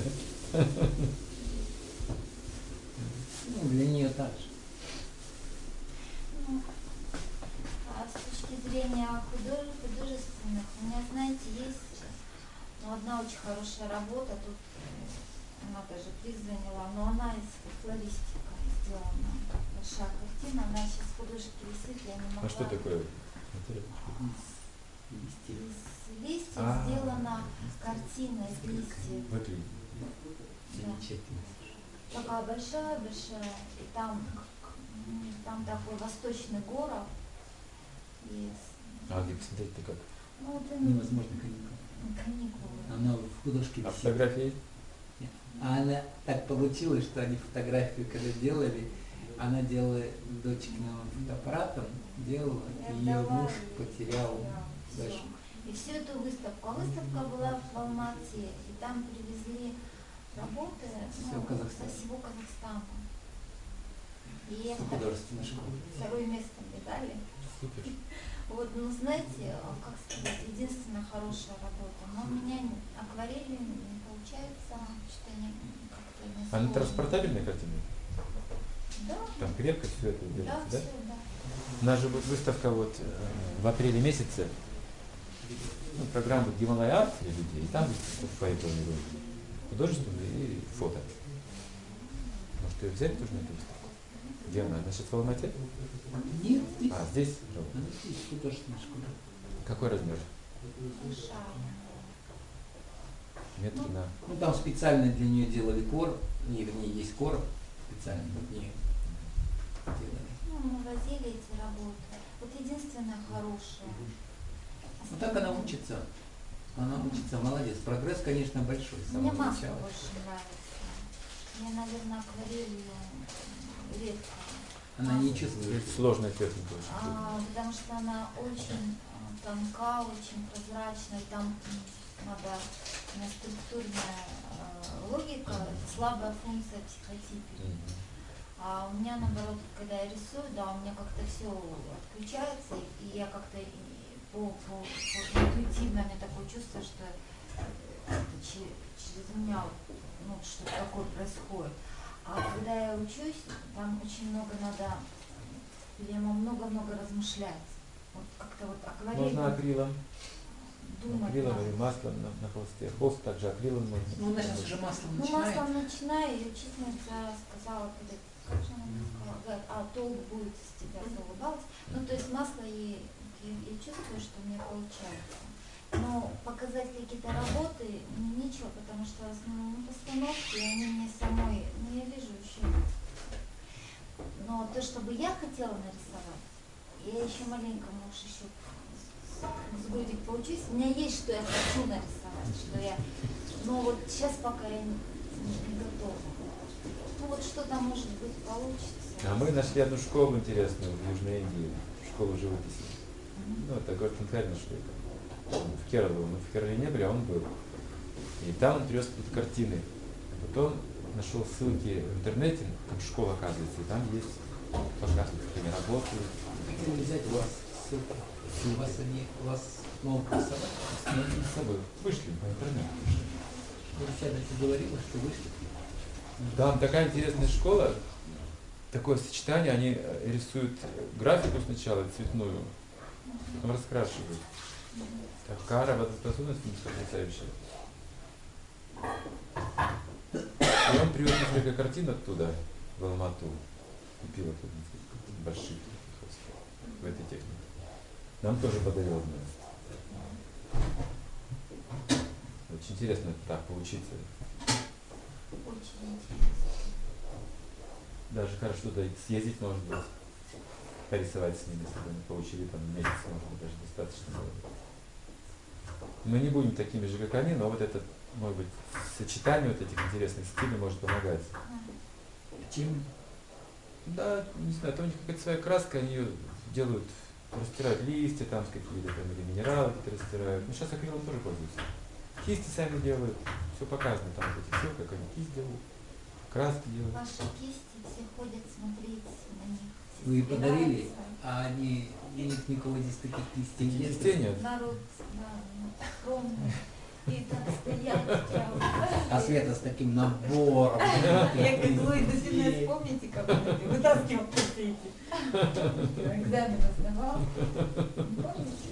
Ну, для нее так же. Ну, а с точки зрения худож... художественных, у меня, знаете, есть сейчас ну, одна очень хорошая работа, тут она даже приз заняла, но она из флористика сделана. Большая картина, она сейчас в художнике висит, я не могла. А что такое? Листья. Из листьев А. сделана картина из листьев. Выпили. Замечательно. Такая большая-большая, и там, м, там такой восточный город. И, с- А где посмотреть-то как? ну, вот Невозможно каникулы. каникулы. Она в художке А висит. фотографии есть? А она так получилось, что они фотографию когда делали, она делала дочкиным фотоаппаратом, делала, и ее муж потерял дальше. И всю эту выставку. А выставка была в Алмате, и там привезли работы Всего ну, Казахстана. со всего Казахстана. И С это художественной школы. второе место мне дали. Супер. Вот, ну знаете, а как сказать, единственная хорошая работа. Но у меня не- акварели не получается, что не как-то не Она сложно. транспортабельная картина? Да, Там крепко все это да, делается, да? все, да. У нас же будет выставка вот э, в апреле месяце, ну, программа Гималай Арт для людей, и там выставка по этому миру художественную и фото. Может ее взять тоже на эту выставку? Где она? Значит, в Алмате? Нет, здесь. А, здесь? Она здесь, в художественной школе. Какой размер? Большая. Метр на... Ну, там специально для нее делали короб, не, вернее, есть короб специально для нее делали. Ну, мы возили эти работы. Вот единственное хорошее. Ну, так она учится. Она учится, молодец. Прогресс, конечно, большой. с Мне самого масло начала. больше нравится. Мне, наверное, акварель э, редко. Она не чувствует. Сложная техника очень. А, потому что она очень а, тонка, очень прозрачная, и там м, надо на структурная а, логика, слабая функция психотипа. Мгм. А у меня наоборот, когда я рисую, да, у меня как-то все отключается, и я как-то и по, по, по интуитивно, у меня такое чувство, что это че- через меня ну, что-то такое происходит. А когда я учусь, там очень много надо, прямо много-много размышлять. Вот как-то вот акварель. Можно акрилом, думать акрилом надо. или маслом на, на холсте. Холст также акрилом можно. Ну, она сейчас уже маслом Ну, начинает. маслом начинаю, и учительница сказала перед как же она мне сказала, говорит, а толк будет с тебя, заулыбалась. Ну, то есть масло, и я, я чувствую, что у меня получается. Но показать какие-то работы мне нечего, потому что в основном постановки, они мне самой, ну, я вижу еще. Но то, чтобы я хотела нарисовать, я еще маленько, может, еще с годик поучусь. У меня есть, что я хочу нарисовать, что я... Но вот сейчас пока я не, не готова. Ну вот что там, может быть, получится. А мы нашли одну школу интересную в Южной Индии, школу живописи. Mm-hmm. Ну, это город Херна, что это. В Кералу. Мы в Керале не были, а он был. И там он привез тут картины. Потом нашел ссылки в интернете, там школа, оказывается, и там есть показывают, как они работают. Хотели взять у вас ссылки. У вас они, у вас могут рисовать? Не с собой. Вышли по интернету. Вы вчера говорила, что вышли. Там такая интересная школа, такое сочетание, они рисуют графику сначала цветную, потом раскрашивают. Так, кара, водоспособность потрясающая. И он привез несколько картин оттуда, в Алмату. Купил оттуда несколько больших в этой технике. Нам тоже подарил одну. Очень интересно так поучиться. Очень интересно. Даже хорошо туда съездить, может быть, порисовать с ними, если бы они поучили там месяц, может быть, даже достаточно было. Мы не будем такими же, как они, но вот это, может быть, сочетание вот этих интересных стилей может помогать. Чем? Да, не знаю, там у них какая-то своя краска, они ее делают, растирают листья там какие-то там, или минералы какие-то растирают. Ну, сейчас акрилом тоже пользуются. Кисти сами делают, все показано, там вот эти все, как они кисть делают, краски делают. Ваши кисти, все ходят смотреть на них. Вы их подарили, а они, нет никого здесь таких кистей нет. Кистей нет. Народ, да, скромный. И так стоят прям. А Света с таким набором. Я как Луи до сих вспомните, как он эти вытаскивал все эти. Экзамен сдавал. Помните?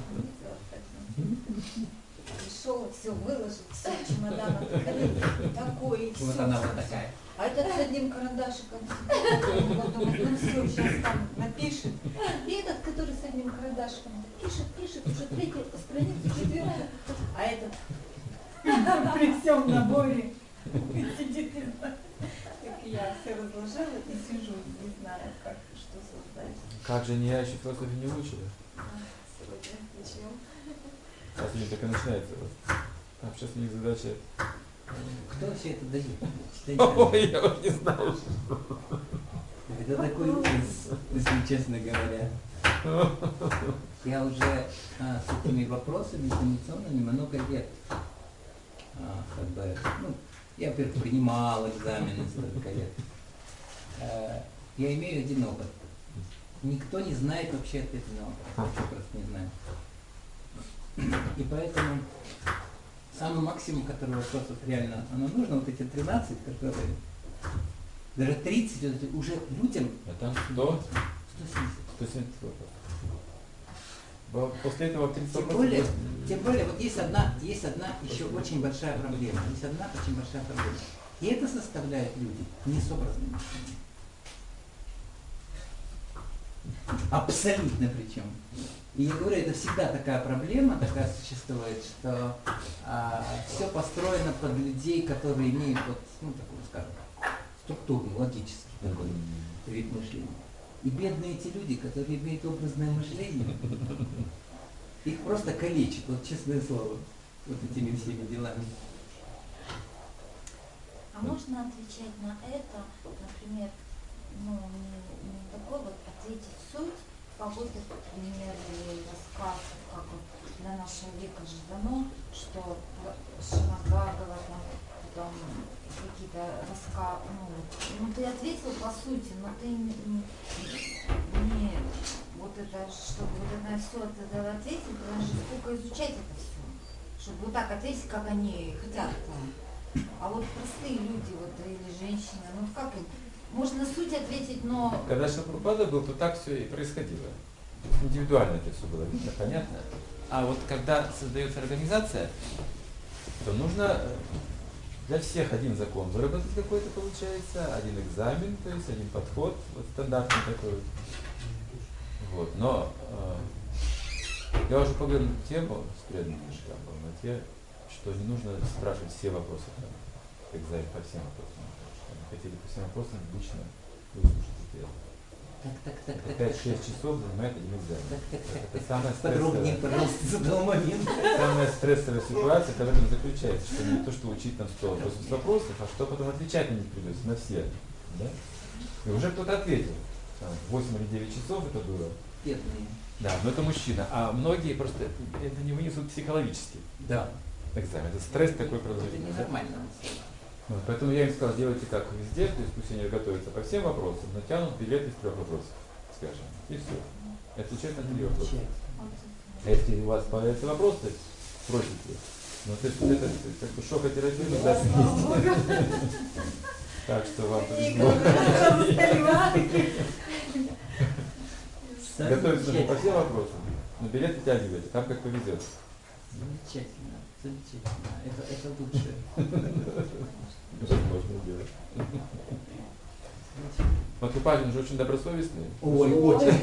Пришел, все выложил, все, чемодан открыл, такой, и все. Вот она вот такая. А этот с одним карандашиком сидит, потом, ну все, сейчас там напишет. И этот, который с одним карандашиком пишет, пишет, уже третью страницу, четвертую. А этот при всем наборе сидит, не знаю. Как я все разложила и сижу, не знаю, как, что создать. Как же не я еще философию не выучила? Сегодня начнем. Сейчас у них так и начинается. Там сейчас у них задача. Кто вообще это дает? Ой, я вот не знаю. Это такой ужас, если честно говоря. Я уже а, с этими вопросами информационными много лет. А, как бы, ну, я, во-первых, принимал экзамены столько лет. А, я имею один опыт. Никто не знает вообще ответа на вопрос. Я просто не знаю. И поэтому самый максимум, который вопросов реально оно нужно, вот эти тринадцать, которые даже тридцать, вот эти, уже людям. А там сто? сто семьдесят. сто семьдесят вопросов. После этого тридцать Тем более, тем более, вот есть одна, есть одна еще очень большая проблема. Есть одна очень большая проблема. И это составляет люди несообразными. Абсолютно причем. И я говорю, это всегда такая проблема, такая существует, что а, все построено под людей, которые имеют вот, ну, такую, скажем, структурный, логический такой вид мышления. И бедные эти люди, которые имеют образное мышление, их просто калечат, вот честное слово, вот этими всеми делами. А можно отвечать на это, например, ну, не, не такой вот ответить суть, какой-то пример или рассказ, как вот для нашего века же дано, что Шимад-Бхагава, потом какие-то рассказы, ну, ну ты ответил по сути, но ты не, не, не вот это, чтобы вот это все от этого ответить, потому что сколько изучать это все, чтобы вот так ответить, как они хотят там. А вот простые люди, вот, или женщины, ну как им? Можно суть ответить, но... Когда Шилапрапада был, то так все и происходило. Индивидуально это все было видно, понятно. А вот когда создается организация, то нужно для всех один закон выработать какой-то получается, один экзамен, то есть один подход, вот стандартный такой. Вот. Но э, я уже поговорил на тему с преданными штабом, на те, что не нужно спрашивать все вопросы, там, экзамен по всем вопросам. Они хотели по всем вопросам лично выслушать ответ. Так, так, так, так. пять-шесть часов занимает один экзамен. Так, так, так, Это так. самая Подробнее, стрессовая, пожалуйста, с этого момента. самая стрессовая ситуация, когда в этом заключается, что не то, что учить там сто восемьдесят вопросов, а что потом отвечать на них придется, на все. Да? И уже кто-то ответил. Там, восемь или девять часов это было. Бедные. Да, но это мужчина. А многие просто это не вынесут психологически. Да. Экзамен. Это стресс такой Это продолжительный. да? ненормально. Вот, поэтому я им сказал, делайте как везде, то есть пусть они готовятся по всем вопросам, но тянут билет из трех вопросов, скажем. И все. Отвечать на три вопроса. А если у вас появится вопрос, то есть спросите. Ну, то есть это как бы шокотерапия нужна вместе. Так что вам повезло. Готовиться нужно по всем вопросам, но билет вытягивайте, там как повезет. Замечательно, замечательно. Это, это лучше. Это можно делать. Вот Папин же очень добросовестный. Ой, очень.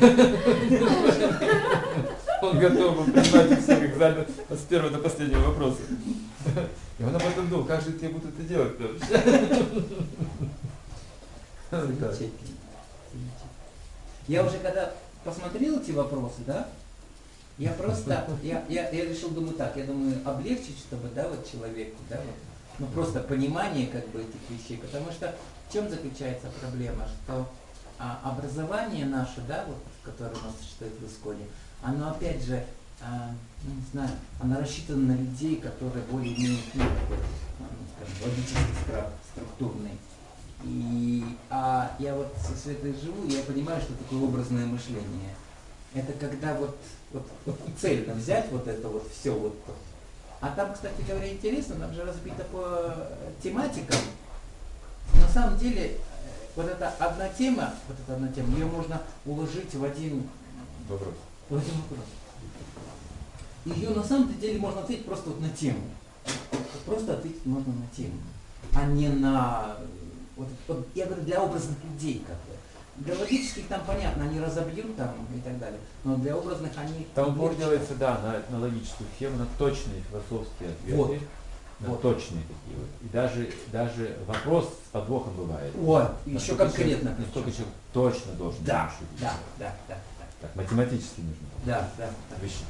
Он готов был принимать всех экзамен с первого до последнего вопроса. И он об этом думал, как же я буду это делать вообще? Замечательно. Я уже когда посмотрел эти вопросы, да, я просто, я, я, я решил, думаю так, я думаю, облегчить, чтобы, да, вот человеку, да, вот, ну просто понимание как бы этих вещей, потому что в чем заключается проблема, что а, образование наше, да, вот, которое у нас существует в Исконе, оно опять же, а, ну, не знаю, оно рассчитано на людей, которые более-менее, ну, такой, ну, скажем, логически структурный. И, а я вот со Светой живу, и я понимаю, что такое образное мышление. Это когда вот, вот, вот цельно взять вот это вот все вот. А там, кстати говоря, интересно, там же разбито по тематикам. На самом деле, вот эта одна тема, вот эта одна тема, ее можно уложить в один вопрос. В один вопрос. Ее на самом деле можно ответить просто вот на тему. Просто ответить можно на тему, а не на... Вот, вот, я говорю, для образных людей как бы. Для логических там понятно, они разобьют там и так далее. Но для образных они... Там упор делается, да, на, на логическую схему, на точные философские ответы. Вот. На Вот. точные такие вот. И даже, даже вопрос с подвохом бывает. Вот, еще Насколько конкретно. человек- Насколько человек точно должен Да, решить. да, да, да, да. Так, математически нужно. Да, да, да. Высчитать.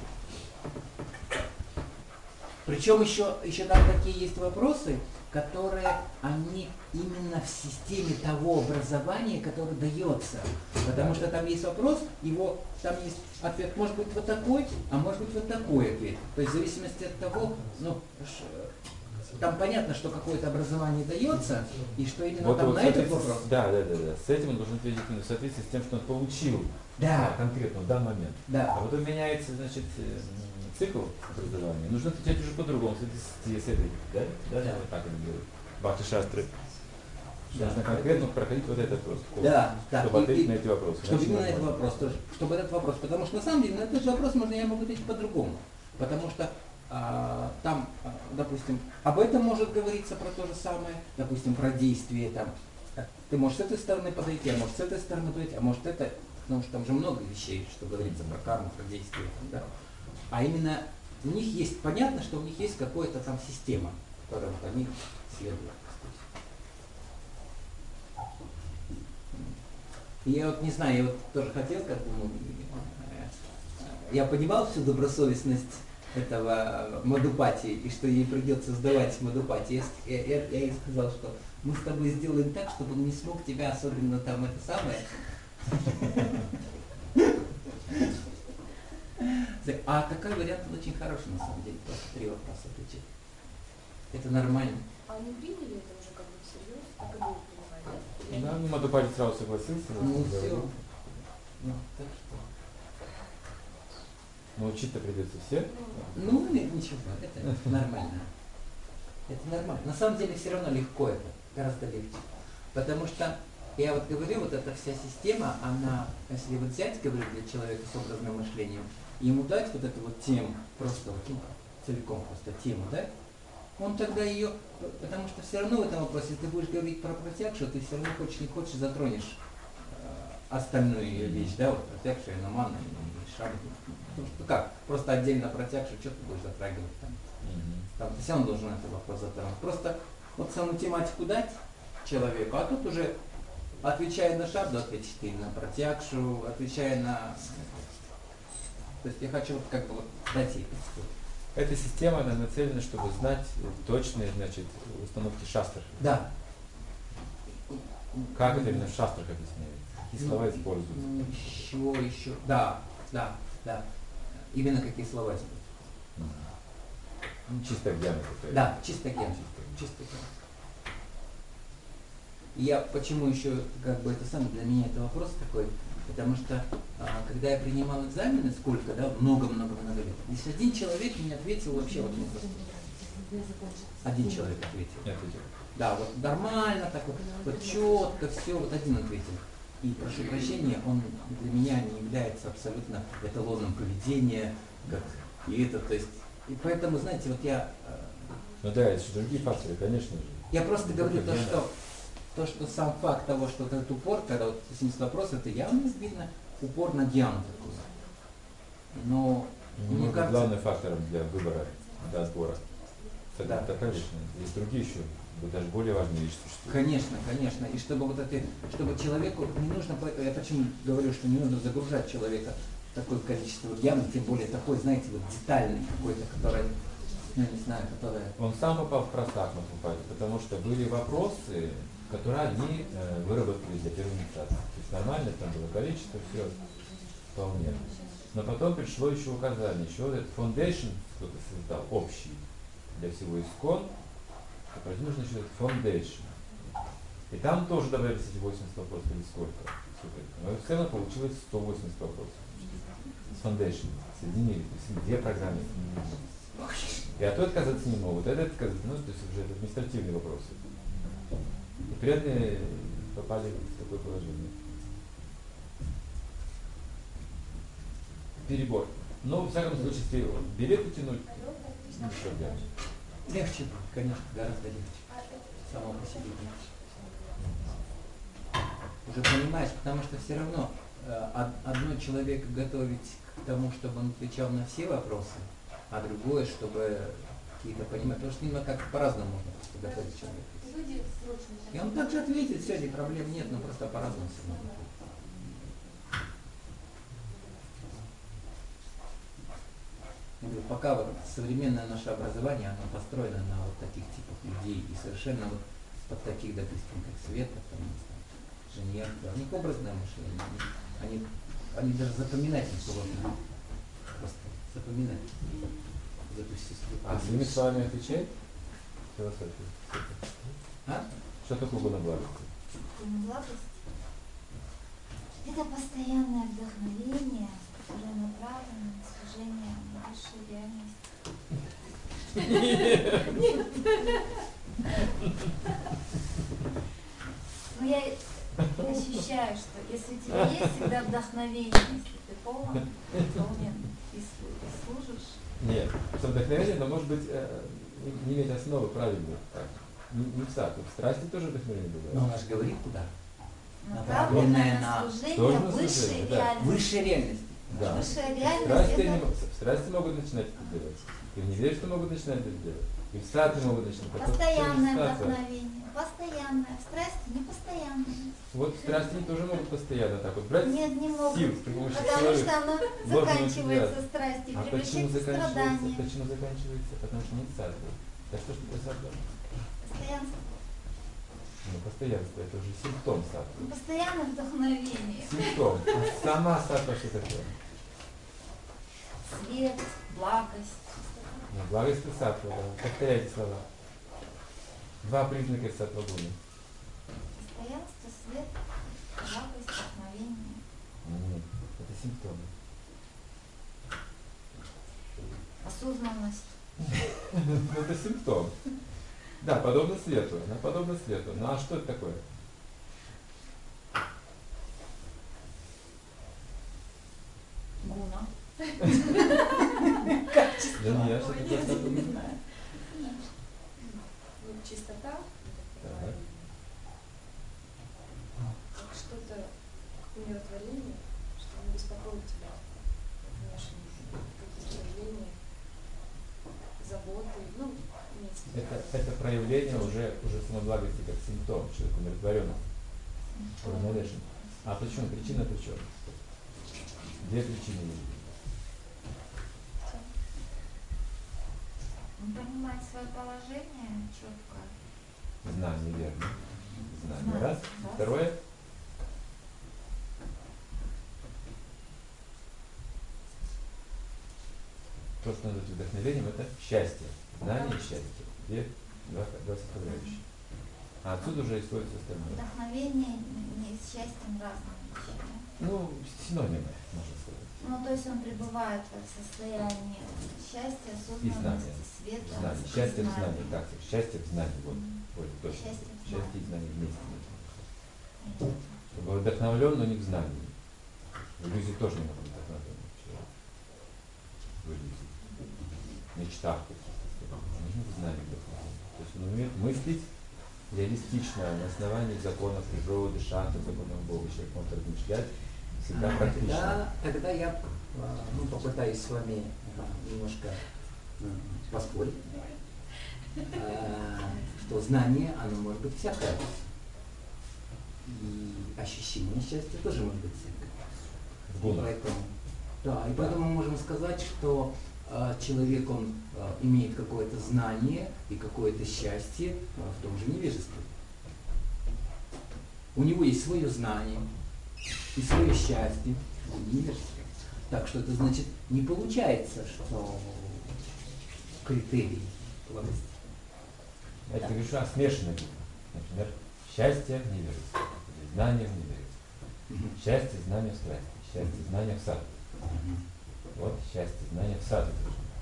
Причем еще, еще там такие есть вопросы, которые, они именно в системе того образования, которое дается. Потому что там есть вопрос, его, там есть ответ, может быть вот такой, а может быть вот такой ответ. То есть в зависимости от того, ну, ш- там понятно, что какое-то образование дается, и что именно Вот, там вот на в этот соответствии с- вопрос. Да, да, да, да. С этим он должен ответить именно в соответствии с тем, что он получил Да, а, конкретно в данный момент. да. А потом меняется, значит, э, цикл образования. Нужно отвечать уже по-другому, с этой, с этой, да? Да, Да. вот так они делают. Бхакти шастры. Да. Нужно конкретно проходить вот этот вопрос. Да, да. Чтобы И- ответить и- на эти вопросы. Чтобы Иначе именно на этот невозможно. вопрос тоже, чтобы этот вопрос, потому что на самом деле на этот же вопрос можно, я могу ответить по-другому, потому что а, там, а, допустим, об этом может говориться про то же самое, допустим, про действие там, ты можешь с этой стороны подойти, а может с этой стороны подойти, а может это, потому что там же много вещей, что говорится про карму, про действие, там, да, а именно у них есть, понятно, что у них есть какая-то там система, которая вот они следуют. И я вот не знаю, я вот тоже хотел, как бы, ну, э, я понимал всю добросовестность этого Мадхупати, и что ей придется сдавать Мадхупати. Я, с- я, я, я ей сказал, что мы с тобой сделаем так, чтобы он не смог тебя особенно там это самое. А такой вариант он очень хороший на самом деле, просто три вопроса отвечать. Это нормально. А они приняли это уже как бы всерьез? Так и будут принимать, да? Или Да, они- ну, Мадхупати сразу согласился. Ну вот, все. говорил. Ну, так что. Но учить-то придется все. Ну, нет, ничего, это нормально. Это нормально. На самом деле все равно легко это, гораздо легче. Потому что, я вот говорю, вот эта вся система, она, если вот взять, говорю, для человека с образным мышлением, ему дать вот эту вот тему, просто вот, ну, целиком просто тему, да, он тогда ее, потому что все равно в этом вопросе, если ты будешь говорить про протягшу, ты все равно хочешь не хочешь затронешь э, остальную ее вещь, да, вот протягшу, и намана, и шаббат. Потому что как, просто отдельно протягшу, что ты будешь затрагивать там? Там ты все равно должен этот вопрос затронуть. Просто вот саму тематику дать человеку, а тут уже отвечая на шабду, ответить и на протягшу, отвечая на... То есть я хочу вот как бы вот дать ей. Эта система, она нацелена, чтобы знать точные, значит, установки шастр. Да. Как это именно в шастрах объясняется? Какие слова Ну, используются? Ну, еще, еще. Да, да, да. Именно какие слова используются. Ну, чисто гьяна такая. Да, чисто ген. Чисто ген. И я почему еще, как бы это самое, для меня это вопрос такой, потому что а, когда я принимал экзамены, сколько, да, много-много-много лет, здесь один человек мне ответил вообще вот мне просто. Один человек ответил. Нет, идет. Да, вот нормально, так вот, вот четко, все, вот один ответил. И прошу прощения, он для меня не является абсолютно эталоном поведения, как и это, то есть. И поэтому, знаете, вот я. э, Ну да, это же другие факторы, конечно же. Я просто Не говорю только то, гена. что то, что сам факт того, что вот этот упор, когда вот есть вопрос, это явно видно упор на гьяну такой. Но Не мне может быть кажется, главным фактором для выбора, для отбора. Да. Это конечно. Есть другие еще, даже более важные вещи существуют. конечно, конечно, и чтобы вот это, чтобы человеку не нужно, по- я почему говорю, что не нужно загружать человека в такое количество гьян, тем более такой, знаете, вот детальный какой-то, который, ну, не знаю, который. Он сам попал в простахмат, потому что были вопросы, которые они э, выработали для первой инициации. То есть нормально там было количество, все вполне. Но потом пришло еще указание, еще вот этот foundation кто-то создал, общий для всего искон, то нужно еще этот foundation. И там тоже добавились эти восемьдесят вопросов или сколько. Но в целом получилось сто восемьдесят вопросов. С foundation соединили, то есть две программы. И от этого отказаться не могут, а это отказаться, ну, то есть уже это административные вопросы. И преданные попали в такое положение. Перебор. Но, в всяком случае, если билеты тянуть, не проблема. Легче, конечно, гораздо легче. Само по себе легче. Уже понимаешь, потому что все равно э, од- одно человека готовить к тому, чтобы он отвечал на все вопросы, а другое, чтобы какие-то понимать. Потому что именно как по-разному можно просто готовить человека. И он также ответит, все, проблем нет, но просто по-разному все равно. Я говорю, пока вот современное наше образование, оно построено на вот таких типах людей и совершенно вот под таких, допустим, как Света, там, Женьер, да, у них образное мышление, они, они, они даже запоминать не сложно, просто запоминать эту сестру. А своими словами отвечает? Философия. А? Что такое гуноблагость? Благость – это постоянное вдохновение, которое направлено на служение высшей реальности. Но я ощущаю, что если у тебя есть всегда вдохновение, если ты полон, полон и слу- и служишь, Нет, что вдохновение, но может быть э, не, не иметь основы правильной. Так. Не, не в саду. В страсти тоже вдохновение Но бывает. она же говорит куда? направленное Направленное на на служение тоже на высшей служение, да. реальности. Высшей реальности. Да. Высшая В реальность страсти, они это мо- в страсти могут начинать это делать. И в невежестве могут начинать это делать. И в саду могут начинать. Потом постоянное через сад. вдохновение. Постоянное. В страсти не постоянное. Вот в страсти они тоже могут постоянно так вот брать Нет, не могут. сил с помощью Потому человека. что оно Ложного заканчивается энтузиазма. страстью, А почему превращается в заканчивается? страдание. Почему заканчивается? Потому что нет сада. Да что ж такое сад? Постоянство. Ну, постоянство, это уже симптом сада. Постоянное вдохновение. Симптом. А сама сатва что такое? Свет, благость. Ну, благость и сатва, да. Повторяйте слова. Два признака сатва гуны. Постоянство, свет, благость, вдохновение. Нет, это симптомы. Осознанность. Ну, это симптом. Да, подобно свету. Она подобна свету. Ну а что это такое? Гуна. Да нет, что такое сатва? Ну, чистота, я так понимаю, как что-то, как умиротворение, что не беспокоит тебя внешне, какие-то проявления, заботы, ну, имеется в виду. Это, это проявление уже, уже самоблагости как симптом, человек умиротворенный, уравновешен. А почему? Причина при чем? Две причины есть. Он понимает свое положение четко. Знание, верно. Знание. Знание, Раз. да. Второе. То, что называется вдохновением, это счастье. Знание и счастье. Две, два, два составляющие. А отсюда уже исходит остальное. Вдохновение не с счастьем разные вещи, да? Ну, синонимы, можно сказать. Ну, то есть он пребывает в состоянии счастья, осознанности, света. Знание. Счастье в знании. Так, счастье в знании. Вот, вот точно. Счастье в знании. Счастье и знание вместе. Чтобы вдохновлен, но не в знании. В иллюзии тоже не может быть вдохновлен человек. В иллюзии. В мечтах каких-то. Нужно в знании вдохновлен. То есть он умеет мыслить реалистично, на основании законов природы, шанта, законов Бога. Человек может размышлять всегда А, практично. Тогда, тогда я а, ну, попытаюсь с вами а, немножко а, поспорить, а, что знание, оно может быть всякое. И ощущение счастья тоже может быть всякое. В гунах. Поэтому, да, и поэтому мы можем сказать, что а, человек, он а, имеет какое-то знание и какое-то счастье а, в том же невежестве. У него есть свое знание и свое счастье в невежестве. Так что это значит, не получается, что критерий благости. Это говорю, что смешанный гуна. Например, счастье в невежестве, или знание в невежестве. Мгм. Счастье, знание в страсти, счастье, знание в саду. Мгм. Вот счастье, знание в саду.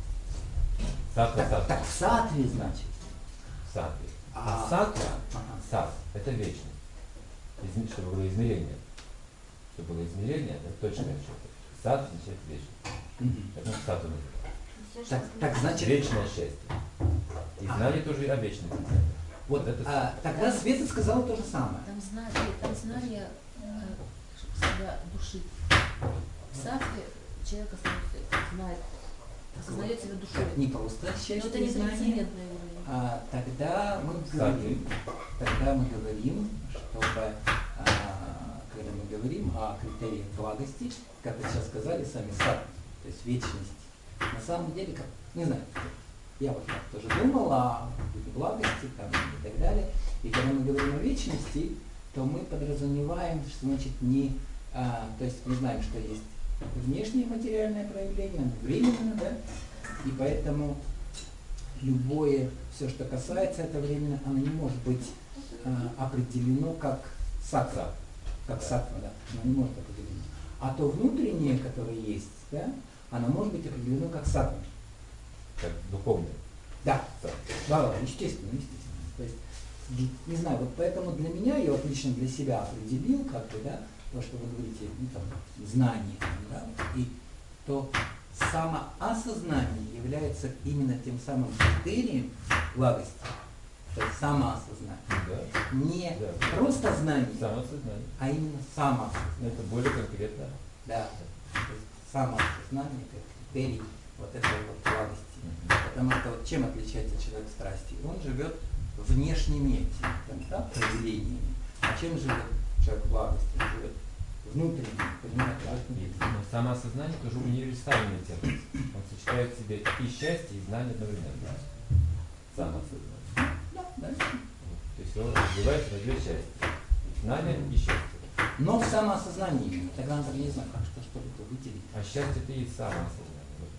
Сатва, Так, сатва. так в сатве, значит. В сатве. А- А сатва, Ага. сат, это вечность. Изме- чтобы было измерение. Чтобы было измерение, это точное что-то. Сат означает вечность. Мгм. Поэтому сатва нужно. Всё, что Так, так сказано. значит, Вечное счастье. И знание тоже о вечности. вот это а, тогда Света сказала то же самое. Там знание, там знание э, себя души. В сатве человек остается, знает, осознает себя душой. Так, не просто Но счастье это не и знание. трансцендентный уровень. А, тогда мы Сатве. говорим, тогда мы говорим, чтобы а, когда мы говорим о критериях благости, как вы сейчас сказали сами, сатве, то есть вечность. На самом деле, как, не знаю, я вот так тоже думал о благости там, и так далее. И когда мы говорим о вечности, то мы подразумеваем, что значит не, а, то есть мы знаем, что есть внешнее материальное проявление, оно временно, да, и поэтому любое, все, что касается этого времени, оно не может быть а, определено как сатва, как сатва, да, оно не может быть определено. А то внутреннее, которое есть, да, оно может быть определено как сатва. Как духовное. Да, Сатва. да, да, естественно, естественно. То есть, д- не знаю, вот поэтому для меня, я вот лично для себя определил, как бы, да, то, что вы говорите, ну, там, знание, да, и то самоосознание является именно тем самым критерием благости, то есть самоосознание. Да. Не Да. просто знание, Самосознание. а именно самоосознание. Это более конкретно. Да. То есть самоосознание как критерий вот этой вот благости. Мгм. Потому что вот чем отличается человек страсти? Он живет внешними этими, да, проявлениями. А чем живет человек благости? Он живет внутренним, понимаете? да? И, ну, самоосознание тоже универсальный термин. Он сочетает в себе и счастье, и знание одновременно. Самоосознание. Да, да. То есть он развивается на две части. Знание и счастье. Но в самоосознании именно. Тогда надо, не знаю, как что, что это выделить. А счастье это и есть самоосознание. Вот.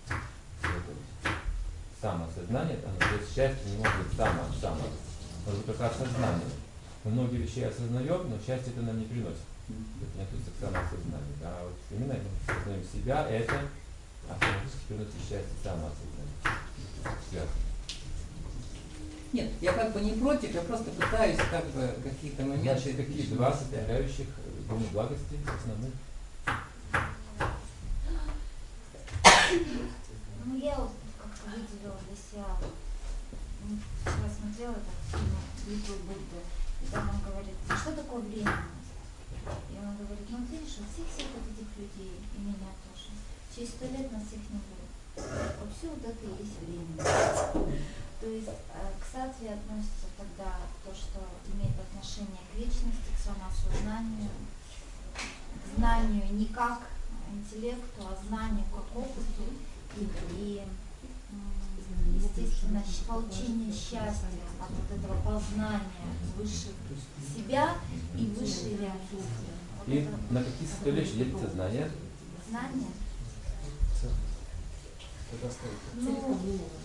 Вот. Самоосознание, оно, то есть счастье не может быть само, само. Может быть только осознание. Мы многие вещи осознаем, но счастье это нам не приносит. Это не относится к самоосознанию. А вот именно мы осознаем себя, это автоматически приносит счастье самоосознание. Связано. Нет, я как бы не против, я просто пытаюсь как бы какие-то моменты. Значит, какие два составляющих гуны благости основных? Ну, я вот как-то выделила для себя м, вчера смотрела этот фильм «Литвы Будды», и там он говорит, а что такое временность? И он говорит, ну вот видишь, вот всех-всех вот этих людей, и меня тоже, через сто лет нас всех не будет. Вот все вот это и есть временность. То есть э, к сатве относится тогда то, что имеет отношение к вечности, к самоосознанию, к знанию не как интеллекту, а знанию как опыту и, и м, естественно, щ- получение счастья от вот этого познания выше себя и высшей реальности. Вот И это на какие составляющие делится знание? знание. Тогда стоит. Ну,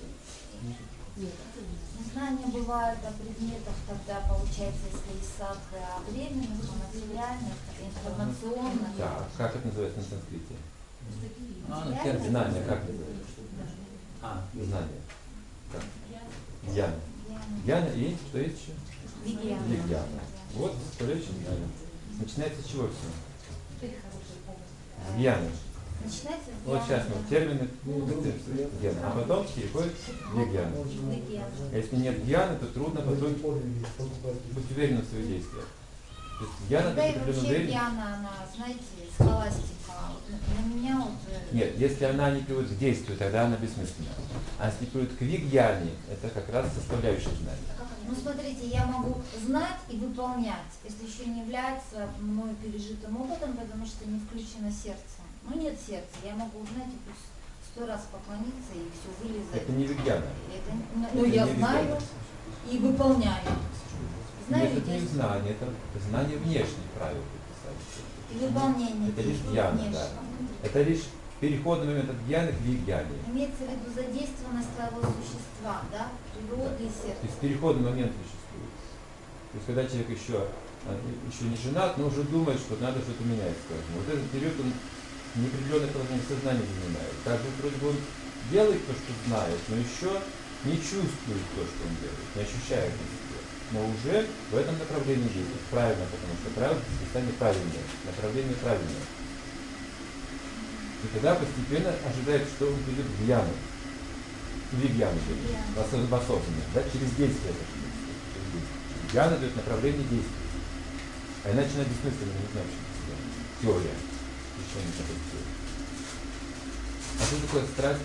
знания бывают о предметах, тогда получается, если из сатвы о временных, о материальных, информационных. Да. Как это называется на санскрите? А, ну, Реально? термин. Знание, как называется? А, Знание. Как? Гьяна. Гьяна. Гьяна и что есть еще? Вигьяна. Вигьяна. Вот составляющие знания. Начинается с чего все? С гьяны. Начинается с Вот сейчас гьяны, мы да. термины гьяна, а потом переходит в вигьяну. Вигьяна. А если нет гьяны, то трудно потом быть уверенным в своих действиях. То есть гьяна Да это и определенная вообще уверенность. гьяна, она, знаете, схоластика. Вот на, на меня вот... э, Нет, если она не приводит к действию, тогда она бессмысленна. А если приводит к вигьяне, это как раз составляющая знания. Ну, смотрите, я могу знать и выполнять, если еще не является мною пережитым опытом, потому что не включено сердце. Ну, нет сердца, я могу, знаете, пусть сто раз поклониться и все вылезать. Это не вигьяна. Это, ну, ну, Это я не знаю вигьяна. и выполняю. Знаю Нет, и это не действую. знание, это знание внешних правил. И выполнение. Это лишь действий гьяна, да. внешних. Это лишь переходный момент от гьяны к вигьяне. Имеется в виду задействованность твоего существа, да, природы и То сердца. есть переходный момент существует. То есть когда человек еще, а, еще не женат, но уже думает, что надо что-то менять, скажем. Вот этот период он неопределенное положение сознания занимает. Также вроде бы он делает то, что знает, но еще не чувствует то, что он делает, не ощущает на себе. Но уже в этом направлении действует. Правильно, потому что правило предписание правильное, направление правильное. И тогда постепенно ожидает, что он придет в гьяну. В гьяну будет, в осоз- в осознанность, да, через действие. это через действие. Гьяна дает направление действия. А иначе она бессмысленно, не знаю, что это теория. Еще не такой теория. А что такое страсть?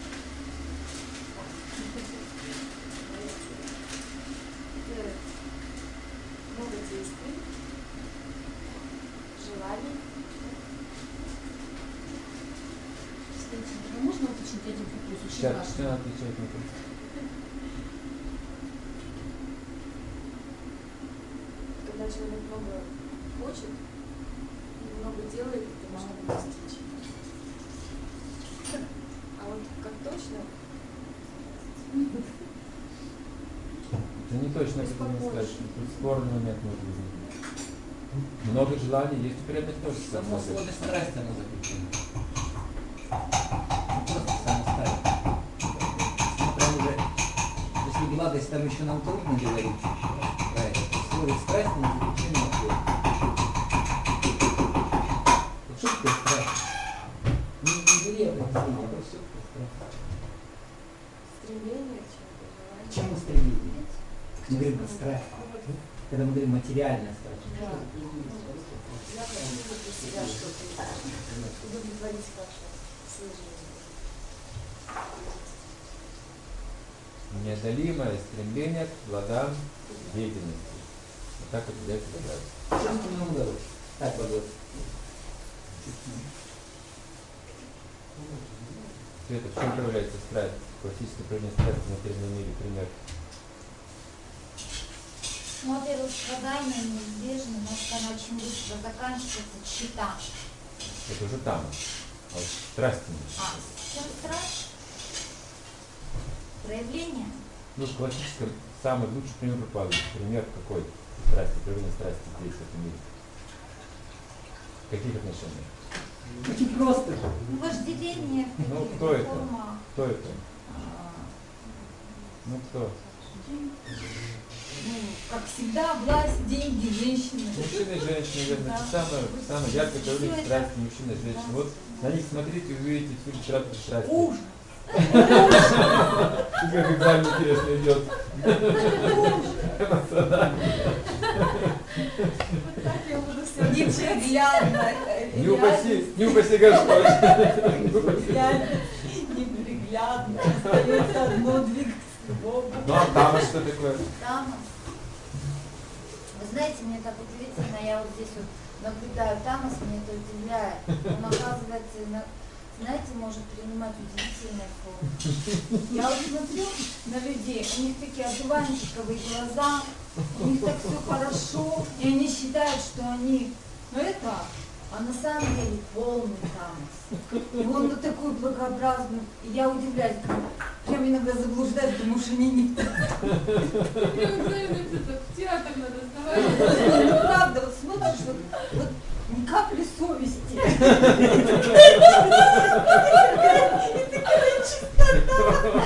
Это много действий, желаний. Кстати, а можно уточнить один вопрос? Очень Сейчас важный. все отвечает на вопрос. Когда человек много хочет и много делает, это можно достичь. А вот как точно, Это не точно, как можно сказать, что тут спорный момент может возникнуть. Много желаний, есть у преданных тоже само много. слово страсть оно заключено. Не просто сама страсть. Ну, прям уже, если благость там еще нам трудно говорить про это, то в слове страсть оно заключено ответ. Вот что такое страсть? Не, не бери определение, это все такое страсть. стремление к К чему-то, желание. чему стремление? Мы говорим про страсть. Когда мы говорим материальная страсть. Да. Я хочу вот для себя что-то удовлетворить как-то свою жизнь. Неодолимое стремление к плодам деятельности. Вот так определяется страсть. Чувственному удовольствию. Так, Богдан. Света, в чем проявляется страсть? Классическое проявление страсти в материальном мире, пример. Ну, во-первых, страдания неизбежны, но что она очень быстро заканчивается, чита. Это уже там. А вот страсти нет. А, чем страсть? Проявление. Ну, в классическом самый лучший пример Прабхупады. Пример какой страсти, проявление страсти здесь, в этом мире. В каких отношениях? Очень просто. Ну, вожделение в Ну, каких-то кто это? формах. Кто это? А, Ну, кто? ну, как всегда, власть, деньги, женщины. Мужчины и женщины, верно. Да. Это самое, самое яркое Всё проявление это- страсти мужчины и женщины. Да. Вот на них смотрите и увидите всю литературу страсти. Ужас. Как экзамен интересно идет. Вот так я буду все Неприглядно. Не упаси, не упаси Господь. Неприглядно. Остается одно двигаться к Богу. Ну а там что такое? Тамас. Вы знаете, мне так удивительно, я вот здесь вот наблюдаю Тамас, мне это удивляет. Он, оказывается, на- знаете, может принимать удивительные формы. Я вот смотрю на людей, у них такие одуванчиковые глаза, у них так все хорошо, и они считают, что они, ну это, а на самом деле полный Тамас. И он вот такой благообразный, и я удивляюсь, прям иногда заблуждаюсь, потому что они не так. В театр надо сдавать. Ну, правда, вот смотришь, вот, вот ни капли совести. И такая чистота.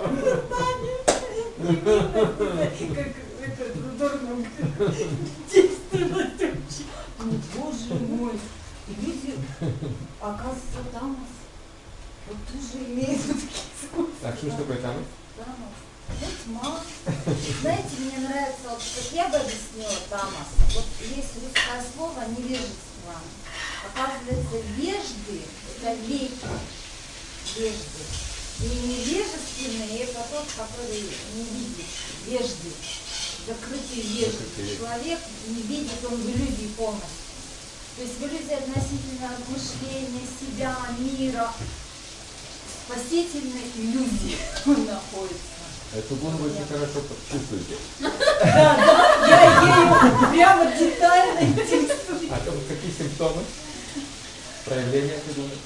Не видно тебя, как это задорно действовать вообще. Ну, боже мой. И люди, оказывается, Тамас вот тоже имеют вот такие свойства. Так, что ж такое там? Тамас. Ну, тьма. Знаете, мне нравится, вот, как я бы объяснила Тамас, вот есть русское слово невежество. Оказывается, вежды – это веки, вежды. И невежественный – это тот, который не видит, вежды, закрытый вежды. Человек не видит, он в иллюзии полностью. То есть в иллюзии относительно мышления, себя, мира, спасительной иллюзии он находится. Эту гун вы очень хорошо чувствуете. Да, да, я ею прямо детально интересуюсь. А то какие симптомы? Проявления этой гуны?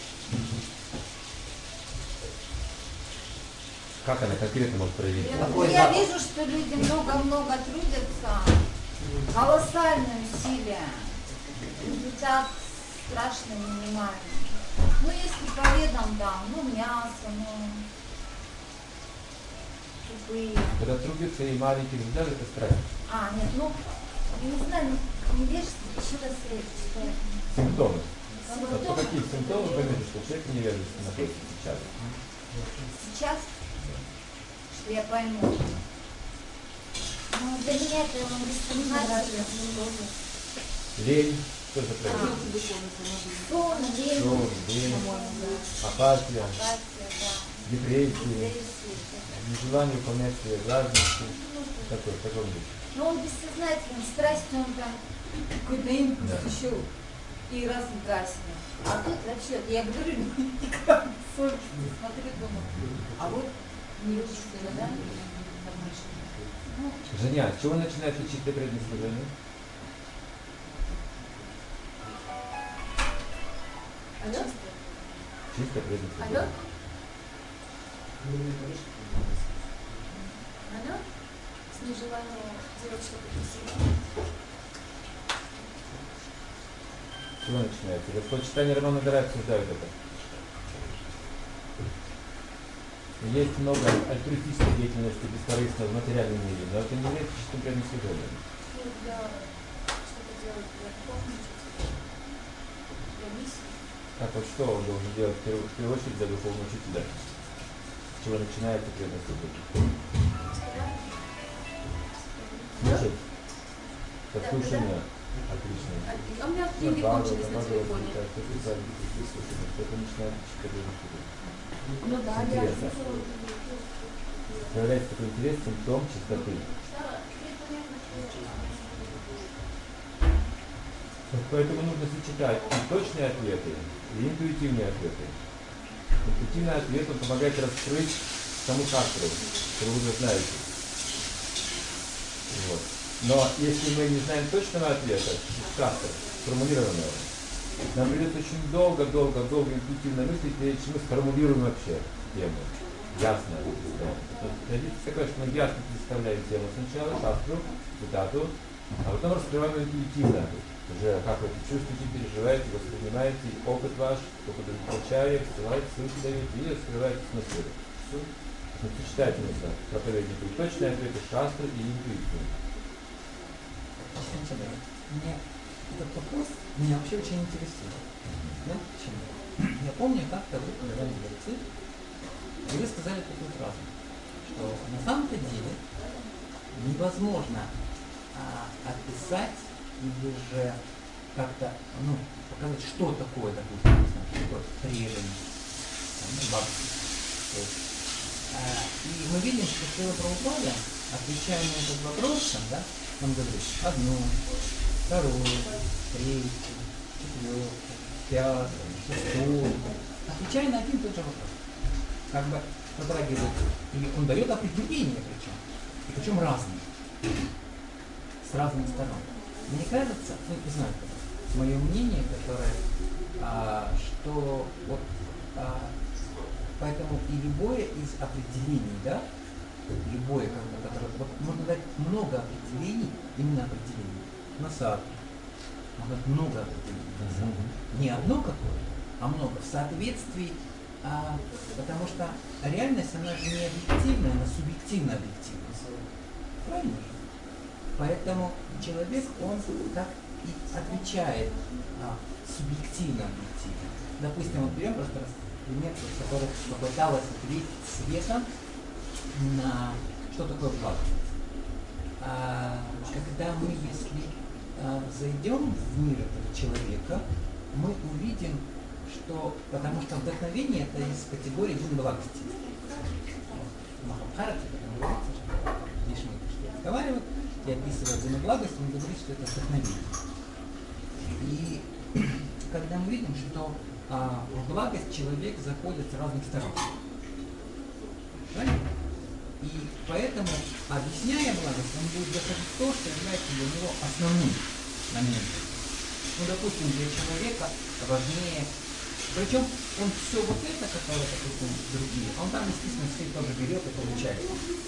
Как она конкретно может проявиться? Ну, я вижу, что люди много-много трудятся, колоссальные усилия, результат страшно минимальный. Ну, если по ведам, да, ну, мясо, ну, тупые. Когда трудится и маленький результат, это страсть. А, нет, ну, я не знаю, невежество, еще раз что это? Симптомы. Вот по Симптомы? какие симптомы поймете, что человек невежественно находится сейчас? Сейчас, что я пойму. Ну, для меня это он бессознательно. Лень, что это А, проявление? сон, лень, Сон, лень, апатия, апатия, да. депрессия, Депрессия. нежелание выполнять свои обязанности. Такой, в таком духе. Но он бессознательный, страсть он там какой-то импульс Да. еще и раз гаснет. А тут вообще, я говорю, никак совести, смотрю, думаю, а вот не учится, да? Ну, Женя, с чего начинается чистое преданное служение? Алло? Чистое преданное Алло? служение. Алло? С нежеланием делать что-то красивое. С чего начинается? Господь читание Рамана Дара обсуждают это. Есть много альтруистической деятельности, бескорыстной в материальном мире, но это не является чистым преданным служением. Ну, для что-то делать для духовного, для миссии. Так вот что он должен делать в первую, в первую очередь для духовного учителя? С чего начинается преданное служение? Слушать. Послушание. Отлично. А у меня деньги кончились на телефоне. Это начинается чистое преданное служение. Ну да, я Интересно. Проявляется такой интерес, симптом чистоты. Вот поэтому нужно сочетать и точные ответы, и интуитивные ответы. Интуитивный ответ, он помогает раскрыть саму шастру, которую вы уже знаете. Вот. Но если мы не знаем точного ответа, из шастры, сформулированного, нам придется очень долго-долго-долго интуитивно мыслить, прежде чем мы сформулируем вообще тему. Ясно. Традиция такая, что мы ясно представляем тему сначала, шастру, цитату, а потом раскрываем интуитивно. Уже как вы это чувствуете, переживаете, воспринимаете, опыт ваш, опыт получаете, ссылаете, ссылки даете и раскрываете смысл. Мы сочетать нужно проповеднику и точные ответы, шастры и интуицию. Мне этот вопрос меня вообще очень интересует. Знаете почему? Я помню, как-то вы проводили лекции, И вы сказали такую фразу, что на самом-то деле невозможно а, описать или же как-то, ну, показать, что такое, допустим, не знаю, что такое преданность, там, ну, бхакти. То есть, а, и мы видим, что Шрила Прабхупада, отвечая на этот вопрос, там, да, он говорит одну, вторую, третью, четвертую, пятую, шестую, отвечая на один и тот же вопрос. Как бы затрагивает, и он дает определение причем, и причем разные, с разных сторон. Мне кажется, ну не знаю, мое мнение, которое, а, что вот а, поэтому и любое из определений, да, любое, как бы, которое, вот можно дать много определений, именно определений, на садху, можно дать много определений на садху, не одно какое-то, а много, в соответствии, а, потому что реальность, она же не объективная, она субъективно-объективная. Правильно же? Поэтому человек, он так и отвечает а, субъективно-объективно. Допустим, вот берем просто пример, который попыталась ответить Света на что такое благо. А, когда мы, если а, зайдем в мир этого человека, мы увидим, что, потому что вдохновение это из категории гун благости. В Махабхарате, когда говорится, что Вишну разговаривает и описывает гуны благости, он говорит, что это вдохновение. И когда мы видим, что а, в благость человек заходит с разных сторон. Правильно? И поэтому, объясняя благость, он будет заходить в то, что является для него основным моментом. Ну, допустим, для человека важнее, причем он все вот это, которое, допустим, другие, он там, естественно, все тоже берет и получает.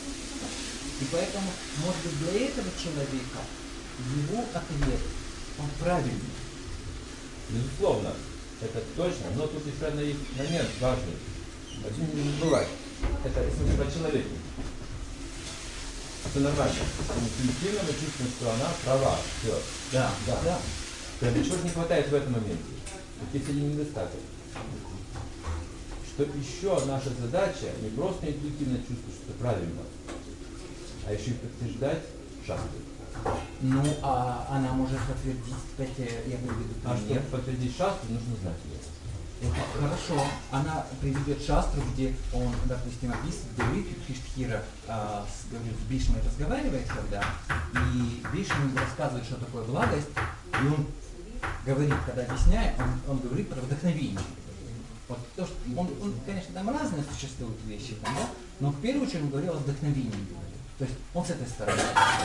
И поэтому, может быть, для этого человека его ответ, он правильный. Безусловно, это точно, но тут еще один момент важный. Один не забывать. Это если мы про человека. Это нормально. Интуитивно мы чувствуем, что она права. Все. Да, Да. да. Прям чего-то не хватает в этом моменте. Каких один недостаток. Что еще наша задача не просто интуитивно чувствовать, что это правильно, а еще и подтверждать шастры. Ну, а она может подтвердить, кстати, я приведу А пример. чтобы подтвердить шастру, нужно знать ее. Это хорошо. Она приведет шастру, где он, допустим, описывает, говорит, Юдхиштхира а, с, говорит, с Бишмой разговаривает, когда, и Бишма ему рассказывает, что такое благость, и он говорит, когда объясняет, он, он говорит про вдохновение. Вот то, что он, он, конечно, там разные существуют вещи, там, да? Но в первую очередь он говорил о вдохновении. То есть он с этой стороны.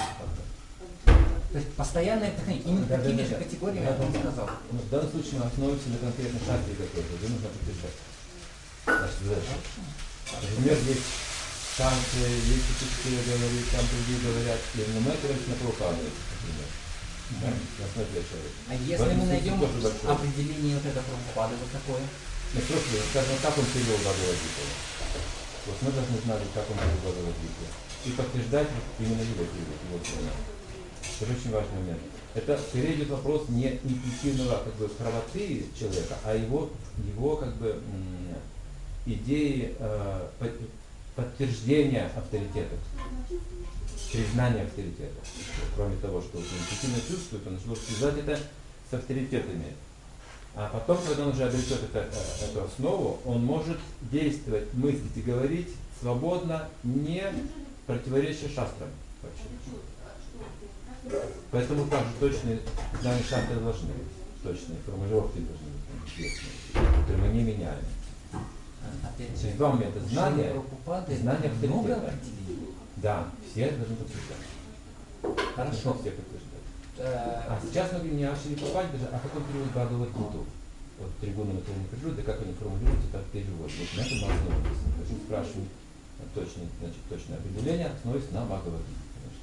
То есть постоянное вдохновение. Именно Да, такими да, же да, да. категориями, Да, как он да. сказал. Но в данном случае мы основываемся на конкретной шастре какой-то, где нужно подтверждать. Значит, задача. Например, есть шансы, есть учителя говорят, там другие говорят, но мы опираемся на Прабхупаду, например. Да? На основе для человека. А если мы найдем тоже большое. определение вот этого Прабхупады, вот такое? Ну, просто, скажем, как он перевел Бхагавад-гиту. Вот мы должны знать, как он перевел Бхагавад-гиту. И подтверждать вот именно его перевод, его слова. Это очень важный момент. Это скорее идет вопрос не интуитивного как бы правоты человека, а его, его как бы м, идеи э, под, подтверждения авторитета, признания авторитета. Кроме того, что он интуитивно чувствует, он начал связать это с авторитетами. А потом, когда он уже обретет это, эту основу, он может действовать, мыслить и говорить свободно, не противоречия шастрам. Поэтому также точные знания шастры должны быть, точные формулировки должны быть известные, которые мы не меняем. Опять То же, есть два момента: знания Прабхупады и знание много авторитета. определений. Да, все должны подтверждать. Хорошо. Все подтверждать. Э, А сейчас мы говорим не о Шри Прабхупаде даже, а как он переводит Бхагавад-гиту. Вот тригуны материальной природы, как они формулируются, так перевод. Вот на этом мы основываемся. То есть мы спрашиваем точное, значит, точное определение, основываясь на Бхагавад-гите.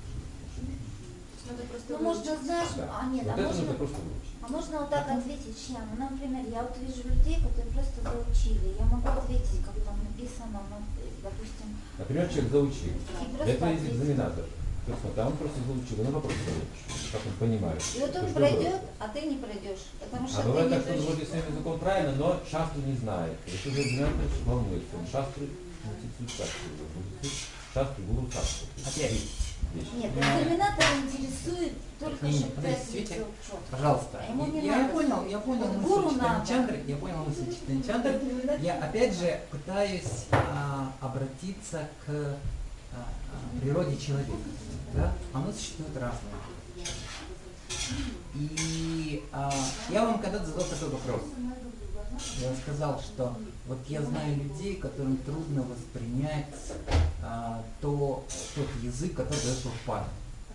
Надо просто Ну, можно, знаешь, Да. а нет, Вот а это можно, нужно просто выучить. а можно вот так ответить, Чьян? Ну, например, я вот вижу людей, которые просто заучили. Я могу ответить, как там написано, ну, допустим, Например, человек заучил. и Для просто этого есть ответить. экзаменатор. То есть, вот, а он просто заучил, и на вопрос задаешь, как он понимает. И вот То он есть, пройдет, выбор. а ты не пройдешь, потому что А ты бывает не так, что он точно. вроде своим языком правильно, но шастру не знает. И что же экзаменатор волнуется, он шастру Институт шастры будет. Шастры, гуру шастры. Опять. Вещь. Нет, экзаменатор интересует только, Не, не, чтобы ты подождите, ответил четко. Пожалуйста. А ему не Я, я надо. понял, я понял Вот мысль гуру надо. Читанчандры, я понял мысль Читанчандры. Я опять же пытаюсь а, обратиться к а, а, природе человека. Да? Оно существует разное. И а, я вам когда-то задал такой вопрос. Я сказал, что вот я знаю людей, которым трудно воспринять а, то, тот язык, который дает Прабхупада.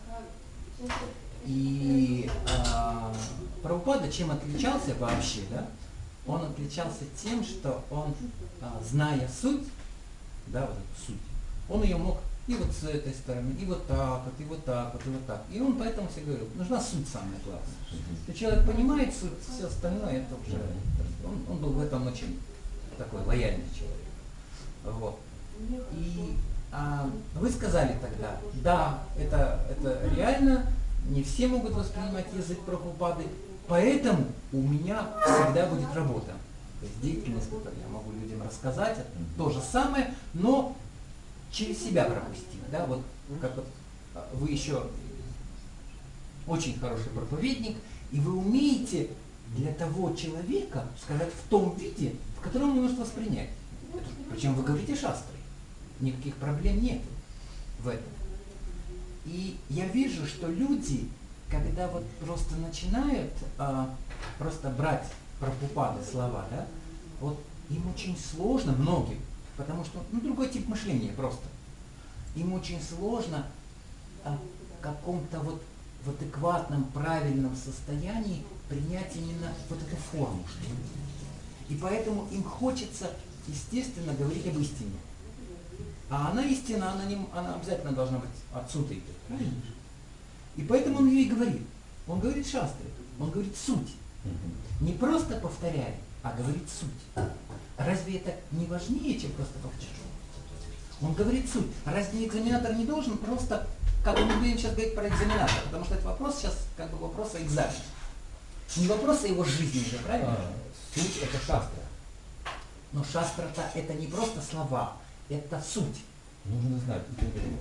И а, Прабхупада чем отличался вообще, да? Он отличался тем, что он, а, зная суть, да, вот эту суть, он ее мог и вот с этой стороны, и вот так вот, и вот так вот, и вот так. И он поэтому все говорил, нужна суть самая главная. Если человек понимает суть, все остальное это уже... Он, он был в этом очень такой лояльный человек. Вот. И а, вы сказали тогда, да, это, это реально, не все могут воспринимать язык Прабхупады, поэтому у меня всегда будет работа. То есть деятельность, которую я могу людям рассказать, это то же самое, но через себя пропустить. Да? Вот, как вот вы еще очень хороший проповедник, и вы умеете для того человека сказать в том виде, в котором он может воспринять. Это, причем вы говорите шастрой. Никаких проблем нет в этом. И я вижу, что люди, когда вот просто начинают а, просто брать Прабхупады слова, да, вот им очень сложно, многим, потому что ну, другой тип мышления просто. Им очень сложно а, в каком-то вот в адекватном, правильном состоянии принять именно вот эту форму. И поэтому им хочется, естественно, говорить об истине. А она истина, она, не, она обязательно должна быть отсюда идет. Правильно? И поэтому он ее и говорит. Он говорит шастры, он говорит суть. Не просто повторяет, а говорит суть. Разве это не важнее, чем просто повторять? Он говорит суть. Разве экзаменатор не должен просто, как мы будем сейчас говорить про экзаменатора, потому что это вопрос сейчас как бы вопрос о экзамене. Не вопрос о его жизни же, правильно? А, суть это шастра. Но шастра-то это не просто слова, это суть. Нужно знать, это время.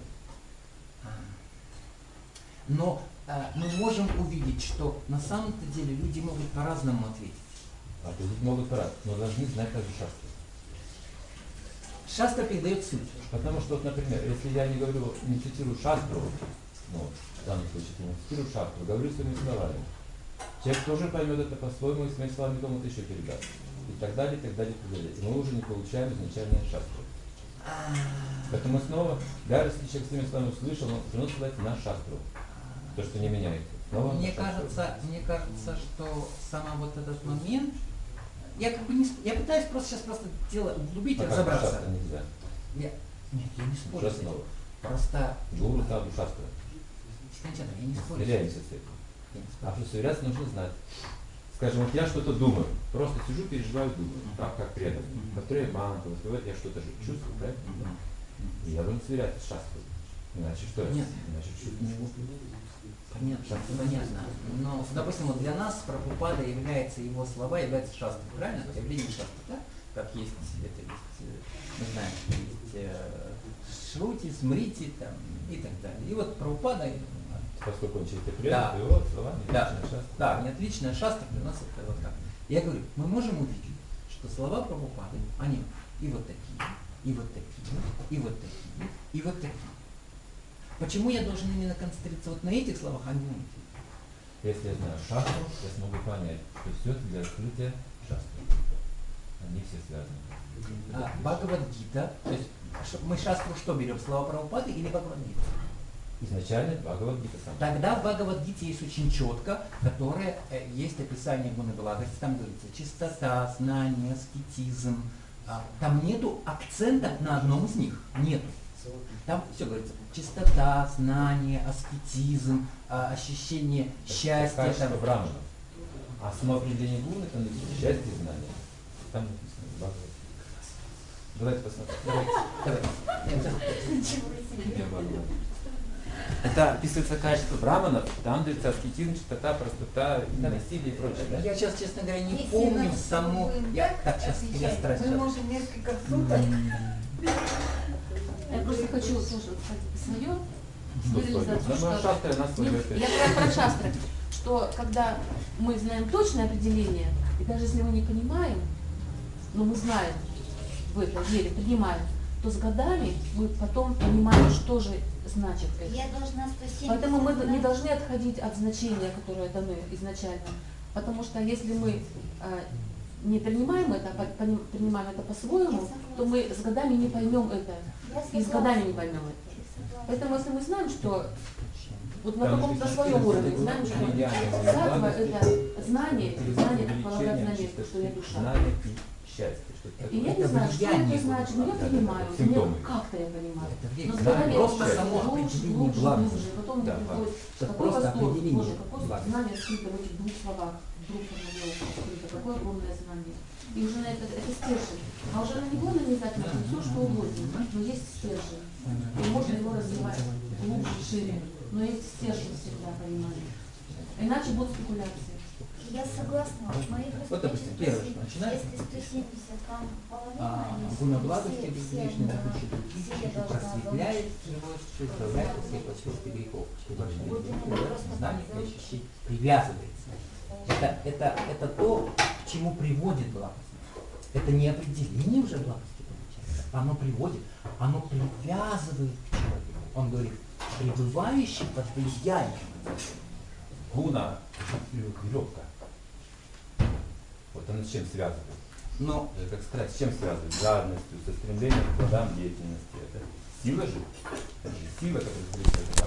Но э, мы можем увидеть, что на самом-то деле люди могут по-разному ответить. Ответить могут по-разному, но должны знать также шастру. Шастра передает суть. Потому что, вот, например, если я не говорю, не цитирую шастру, ну, в данном случае не цитирую шастру, говорю своими словами, человек тоже поймет это по-своему и своими словами кому-то еще передаст. И так далее, и так далее, и так далее. И мы уже не получаем изначальное шастру. Поэтому снова, даже если человек своими словами услышал, он все равно ссылается на шастру. То, что не меняется. Снова Мне кажется, мне кажется, что сама вот этот момент, я как бы не, я пытаюсь просто сейчас просто дело углубить и а разобраться. шастра нельзя. Я, нет, я не спорю. Уже с этим. снова. Просто Гуру там шастра. Читанчандра, я не спорю. Сверяемся с этим. Я не А спорю. что сверяться нужно знать. Скажем, вот я что-то думаю, просто сижу, переживаю, думаю, так как преданный. Повторяю мантру, воспеваю, я что-то же чувствую, правильно? И я должен сверяться с шастрой. Иначе что? Нет. Иначе чуть не могу. Понятно, понятно. Но, допустим, вот для нас Прабхупада является, его слова являются шастрой, правильно? Явление шастры, да? Как есть, это есть, э, мы знаем, что есть э, Шрути, Смрити там, и так далее. И вот Прабхупада, э, Поскольку он чей-то Да. преданный, то его словами Да. личная шастра. да, не отличная шастра для нас это вот так. Я говорю, мы можем увидеть, что слова Прабхупады, они и вот такие, и вот такие, и вот такие, и вот такие. Почему я должен именно концентрироваться вот на этих словах, а не на этих? Если я знаю шастру, я смогу понять, что все это для раскрытия шастры. Они все связаны. А, Бхагавад-гита, то есть ш- мы шастру что берем, слова Прабхупады или Бхагавад-гита? Изначально Бхагавад-гита сам. Тогда в Бхагавад-гите есть очень четко, которое э, есть описание гуны благости, там говорится чистота, знание, аскетизм. А, там нету акцента на одном из них, нету. Там все говорится, чистота, знание, аскетизм, а, ощущение счастья. Это качество Там, брамана. А самоопределение гуны это написано счастье и знание. Там написано Бхагавад. Давайте посмотрим. давайте, давайте. Это описывается качество браманов, там говорится аскетизм, чистота, простота, насилие и прочее. Да? Я сейчас, честно говоря, не Если помню нас саму... будем Я, так так, сейчас, я отвечать, стараюсь. мы можем несколько суток Я просто хочу тоже сказать свое. Что Вылезать, свое? ну, Да, что- мы шастры, нас свое Нет, опять. я про, про шастры, что когда мы знаем точное определение, и даже если мы не понимаем, но мы знаем в это, вере, принимаем, то с годами мы потом понимаем, что же значит это. Я должна сто семьдесят Поэтому мы не знать. должны отходить от значения, которое дано изначально. Потому что если мы э, не принимаем это, а по- поним- принимаем это по-своему, то мы с годами не поймем это. Я И с согласна. годами не поймем это. Я согласна. Поэтому если мы знаем, что вот на Там каком-то же своем четыре уровне года знаем, что влияния сатва благости, это знание, знание как полагает увеличение знание, чистоты, что я душа. знание и счастье. Что это И я такое? не знаю, что влияние это значит, но я Да, да, да, понимаю, симптомы. мне как-то я понимаю. Это Но влияние. с Да, годами просто я само глубже, определение глубже, благости. глубже. Потом мне Да, приходит Это такой просто восторг, определение Боже, какое благости. знание скрыто в этих двух словах. Вдруг оно скрыто, какое огромное знание. И уже на это, это стержень. А уже на него нанизать можно все, что угодно. Но есть стержень. И можно его развивать глубже, шире. Но есть стержень всегда, понимаете. Иначе будут спекуляции. Я согласна. В моих Вот, допустим, первое, что начинается, если сто семьдесят, там половина, А, если гуна все- благости все безгрешный, на- духовщик других, все я чуть должна просветляет заучить. его, чуть избавляет от всех последствий грехов, чуть Вот именно просто знание так и заучить. ощущение привязывается. Это, это, это то, к чему приводит благость. Это не определение уже благости получается. Оно приводит, оно привязывает к человеку. Он говорит, пребывающий под влиянием. Гуна, веревка. Вот она с чем связывает? Но Это как сказать, с чем связывает? С жадностью, со стремлением к плодам деятельности. Это сила же. Это же сила, которая